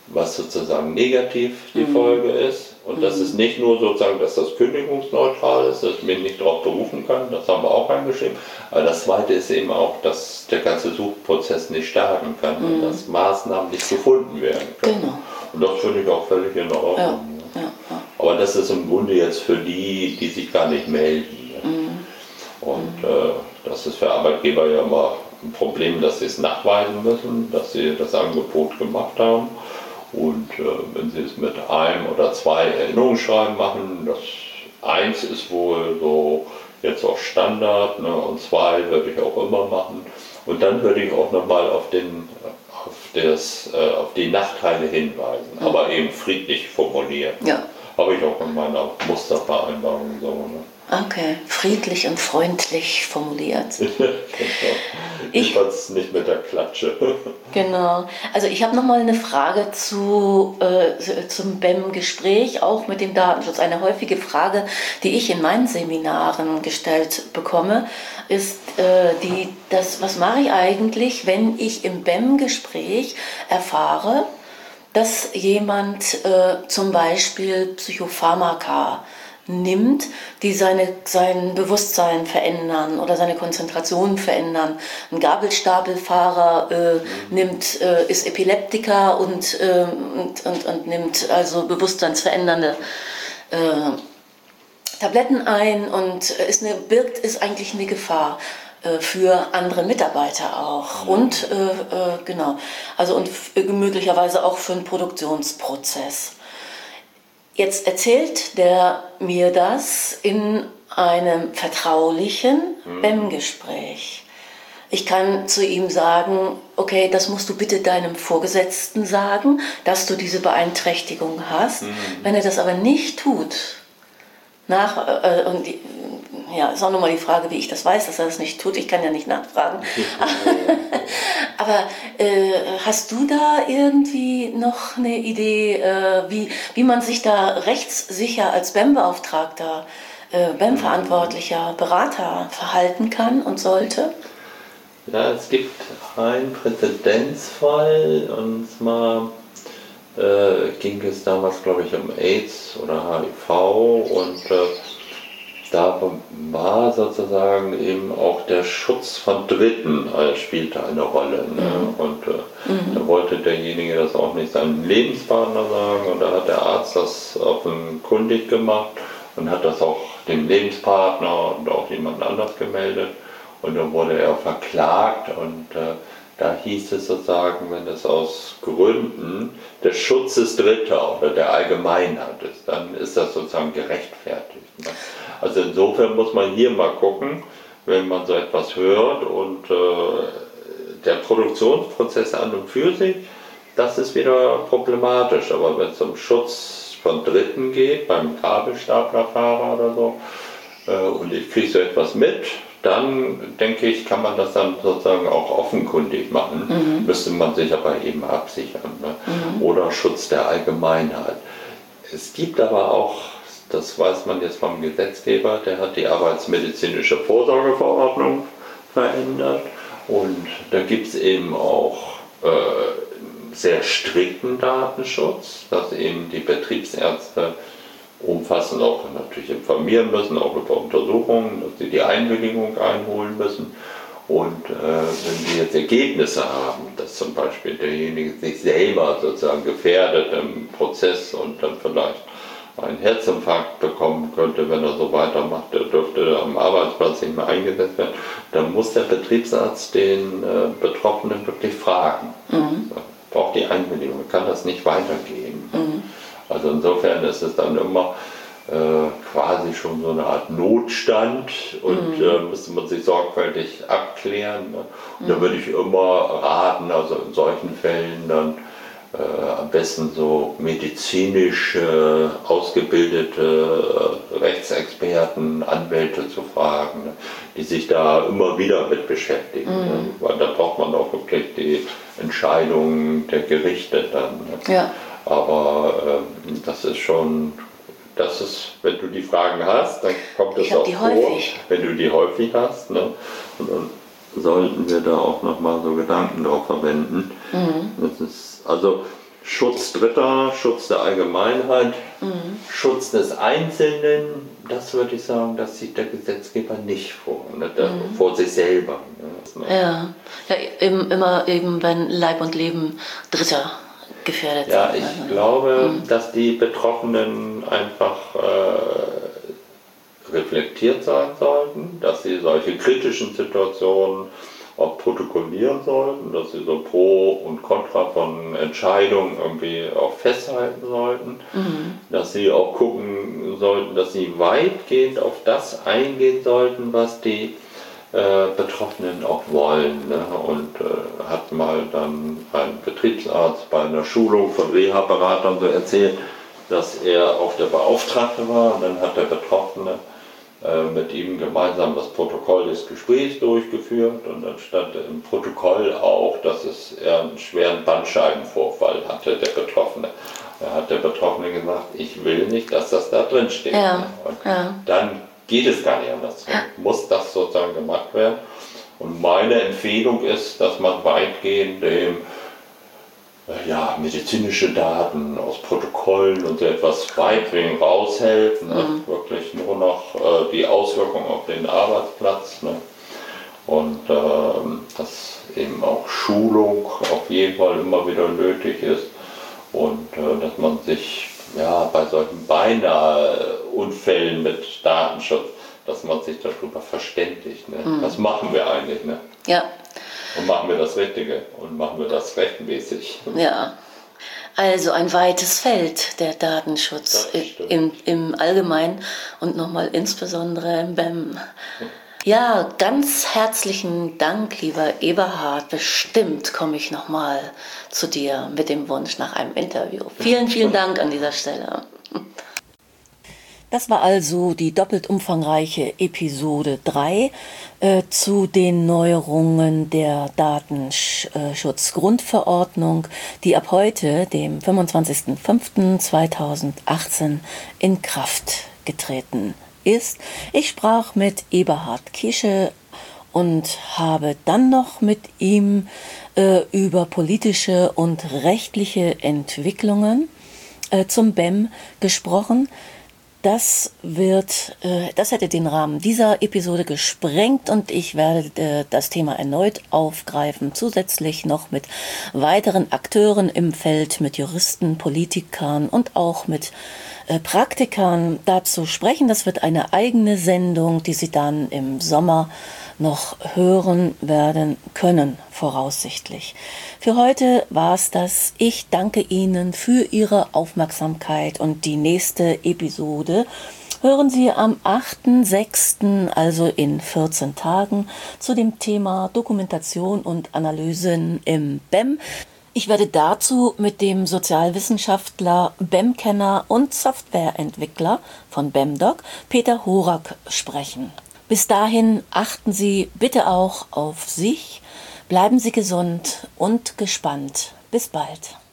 was sozusagen negativ die mhm. Folge ist. Und mhm. das ist nicht nur sozusagen, dass das kündigungsneutral ist, dass ich mich nicht darauf berufen kann, das haben wir auch reingeschrieben. Aber das Zweite ist eben auch, dass der ganze Suchprozess nicht starten kann mhm. und dass Maßnahmen nicht gefunden werden können. Genau. Und das finde ich auch völlig in Ordnung. Ja. Ja, ja. Aber das ist im Grunde jetzt für die, die sich gar nicht melden. Mhm. Und äh, das ist für Arbeitgeber ja immer ein Problem, dass sie es nachweisen müssen, dass sie das Angebot gemacht haben. Und äh, wenn sie es mit einem oder zwei Erinnerungsschreiben machen, das eins ist wohl so jetzt auch Standard, ne, und zwei würde ich auch immer machen. Und dann würde ich auch nochmal auf, den, auf, das, äh, auf die Nachteile hinweisen, mhm. aber eben friedlich formuliert. Ja. Habe ich auch in meiner Mustervereinbarung so. Ne? Okay, friedlich und freundlich formuliert. Genau. Ich fand es nicht mit der Klatsche. Genau. Also ich habe nochmal eine Frage zu, äh, zum B E M-Gespräch, auch mit dem Datenschutz. Eine häufige Frage, die ich in meinen Seminaren gestellt bekomme, ist äh, die, das, was mache ich eigentlich, wenn ich im B E M-Gespräch erfahre, dass jemand äh, zum Beispiel Psychopharmaka nimmt, die seine, sein Bewusstsein verändern oder seine Konzentration verändern. Ein Gabelstapelfahrer äh, mhm. nimmt, äh, ist Epileptiker und, äh, und, und, und nimmt also bewusstseinsverändernde äh, Tabletten ein und ist eine, birgt ist eigentlich eine Gefahr äh, für andere Mitarbeiter auch. Mhm. Und äh, äh, genau, also und f- möglicherweise auch für einen Produktionsprozess. Jetzt erzählt der mir das in einem vertraulichen mhm. B E M-Gespräch. Ich kann zu ihm sagen, okay, das musst du bitte deinem Vorgesetzten sagen, dass du diese Beeinträchtigung hast. Mhm. Wenn er das aber nicht tut, nach, äh, und die, ja, ist auch nochmal die Frage, wie ich das weiß, dass er das nicht tut. Ich kann ja nicht nachfragen. Aber äh, hast du da irgendwie noch eine Idee, äh, wie, wie man sich da rechtssicher als B E M-Beauftragter, äh, B E M-Verantwortlicher, Berater verhalten kann und sollte? Ja, es gibt einen Präzedenzfall, und zwar äh, ging es damals, glaube ich, um AIDS oder H I V, und äh, da war sozusagen eben auch der Schutz von Dritten äh, spielte eine Rolle. Ne? Mhm. Und äh, mhm. da wollte derjenige das auch nicht seinem Lebenspartner sagen, und da hat der Arzt das offenkundig gemacht und hat das auch dem Lebenspartner und auch jemand anders gemeldet, und dann wurde er verklagt, und äh, da hieß es sozusagen, wenn es aus Gründen des Schutzes Dritter oder der Allgemeinheit ist, dann ist das sozusagen gerechtfertigt. Ne? Also insofern muss man hier mal gucken, wenn man so etwas hört, und äh, der Produktionsprozess an und für sich, das ist wieder problematisch. Aber wenn es um Schutz von Dritten geht, beim Gabelstaplerfahrer oder so, äh, und ich kriege so etwas mit, dann denke ich, kann man das dann sozusagen auch offenkundig machen, mhm. müsste man sich aber eben absichern. Ne? Mhm. Oder Schutz der Allgemeinheit. Es gibt aber auch, das weiß man jetzt vom Gesetzgeber, der hat die Arbeitsmedizinische Vorsorgeverordnung verändert, und da gibt es eben auch äh, sehr strikten Datenschutz, dass eben die Betriebsärzte umfassend auch natürlich informieren müssen, auch über Untersuchungen, dass sie die Einwilligung einholen müssen. Und äh, wenn sie jetzt Ergebnisse haben, dass zum Beispiel derjenige sich selber sozusagen gefährdet im Prozess und dann vielleicht einen Herzinfarkt bekommen könnte, wenn er so weitermacht, der dürfte am Arbeitsplatz nicht mehr eingesetzt werden, dann muss der Betriebsarzt den äh, Betroffenen wirklich fragen. Mhm. Er braucht die Einwilligung, er kann das nicht weitergeben. Mhm. Also insofern ist es dann immer äh, quasi schon so eine Art Notstand, und mhm. äh, müsste man sich sorgfältig abklären. Ne? Und mhm. da würde ich immer raten, also in solchen Fällen dann äh, am besten so medizinisch äh, ausgebildete äh, Rechtsexperten, Anwälte zu fragen, ne? die sich da immer wieder mit beschäftigen. Mhm. Ne? Weil da braucht man auch wirklich die Entscheidungen der Gerichte dann. Ne? Ja. Aber äh, das ist schon, das ist, wenn du die Fragen hast, dann kommt es auch vor, häufig. Wenn du die häufig hast. Ne? Und dann sollten wir da auch nochmal so Gedanken drauf verwenden. Mhm. Das ist, also Schutz Dritter, Schutz der Allgemeinheit, mhm. Schutz des Einzelnen, das würde ich sagen, das sieht der Gesetzgeber nicht vor, ne? Der, mhm. vor sich selber. Ne? Ja, ja eben, immer eben, wenn Leib und Leben Dritter gefährdet ja, sind. Ja, ich also. glaube, mhm. dass die Betroffenen einfach äh, reflektiert sein sollten, dass sie solche kritischen Situationen auch protokollieren sollten, dass sie so Pro und Contra von Entscheidungen irgendwie auch festhalten sollten, mhm. dass sie auch gucken sollten, dass sie weitgehend auf das eingehen sollten, was die äh, Betroffenen auch wollen. Ne? Und äh, hat mal dann ein Betriebsarzt bei einer Schulung von Reha-Beratern so erzählt, dass er auch der Beauftragte war, und dann hat der Betroffene mit ihm gemeinsam das Protokoll des Gesprächs durchgeführt, und dann stand im Protokoll auch, dass es er einen schweren Bandscheibenvorfall hatte, der Betroffene. Da hat der Betroffene gesagt, ich will nicht, dass das da drin steht. Ja, und ja. Dann geht es gar nicht anders. Ja. Muss das sozusagen gemacht werden. Und meine Empfehlung ist, dass man weitgehend dem ja, medizinische Daten aus Protokollen und so etwas beibringen, raushält, ne? mhm. wirklich nur noch äh, die Auswirkungen auf den Arbeitsplatz, ne? Und äh, dass eben auch Schulung auf jeden Fall immer wieder nötig ist, und äh, dass man sich ja, bei solchen beinahe Unfällen mit Datenschutz, dass man sich darüber verständigt, ne? mhm. Was machen wir eigentlich? Ne? Ja. Und machen wir das Richtige und machen wir das rechtmäßig. Ja, also ein weites Feld, der Datenschutz im, im Allgemeinen und nochmal insbesondere im B E M. Ja, ganz herzlichen Dank, lieber Eberhard. Bestimmt komme ich nochmal zu dir mit dem Wunsch nach einem Interview. Vielen, vielen Dank an dieser Stelle. Das war also die doppelt umfangreiche Episode drei äh, zu den Neuerungen der Datenschutzgrundverordnung, die ab heute, dem fünfundzwanzigsten fünften zweitausendachtzehn, in Kraft getreten ist. Ich sprach mit Eberhard Kiesche und habe dann noch mit ihm äh, über politische und rechtliche Entwicklungen äh, zum B E M gesprochen. Das wird, äh, das hätte den Rahmen dieser Episode gesprengt, und ich werde äh, das Thema erneut aufgreifen, zusätzlich noch mit weiteren Akteuren im Feld, mit Juristen, Politikern und auch mit äh, Praktikern dazu sprechen. Das wird eine eigene Sendung, die Sie dann im Sommer noch hören werden können, voraussichtlich. Für heute war es das. Ich danke Ihnen für Ihre Aufmerksamkeit, und die nächste Episode hören Sie am achten sechsten, also in vierzehn Tagen, zu dem Thema Dokumentation und Analysen im B E M. Ich werde dazu mit dem Sozialwissenschaftler, B E M-Kenner und Softwareentwickler von BEMDoc, Peter Horak, sprechen. Bis dahin achten Sie bitte auch auf sich, bleiben Sie gesund und gespannt. Bis bald.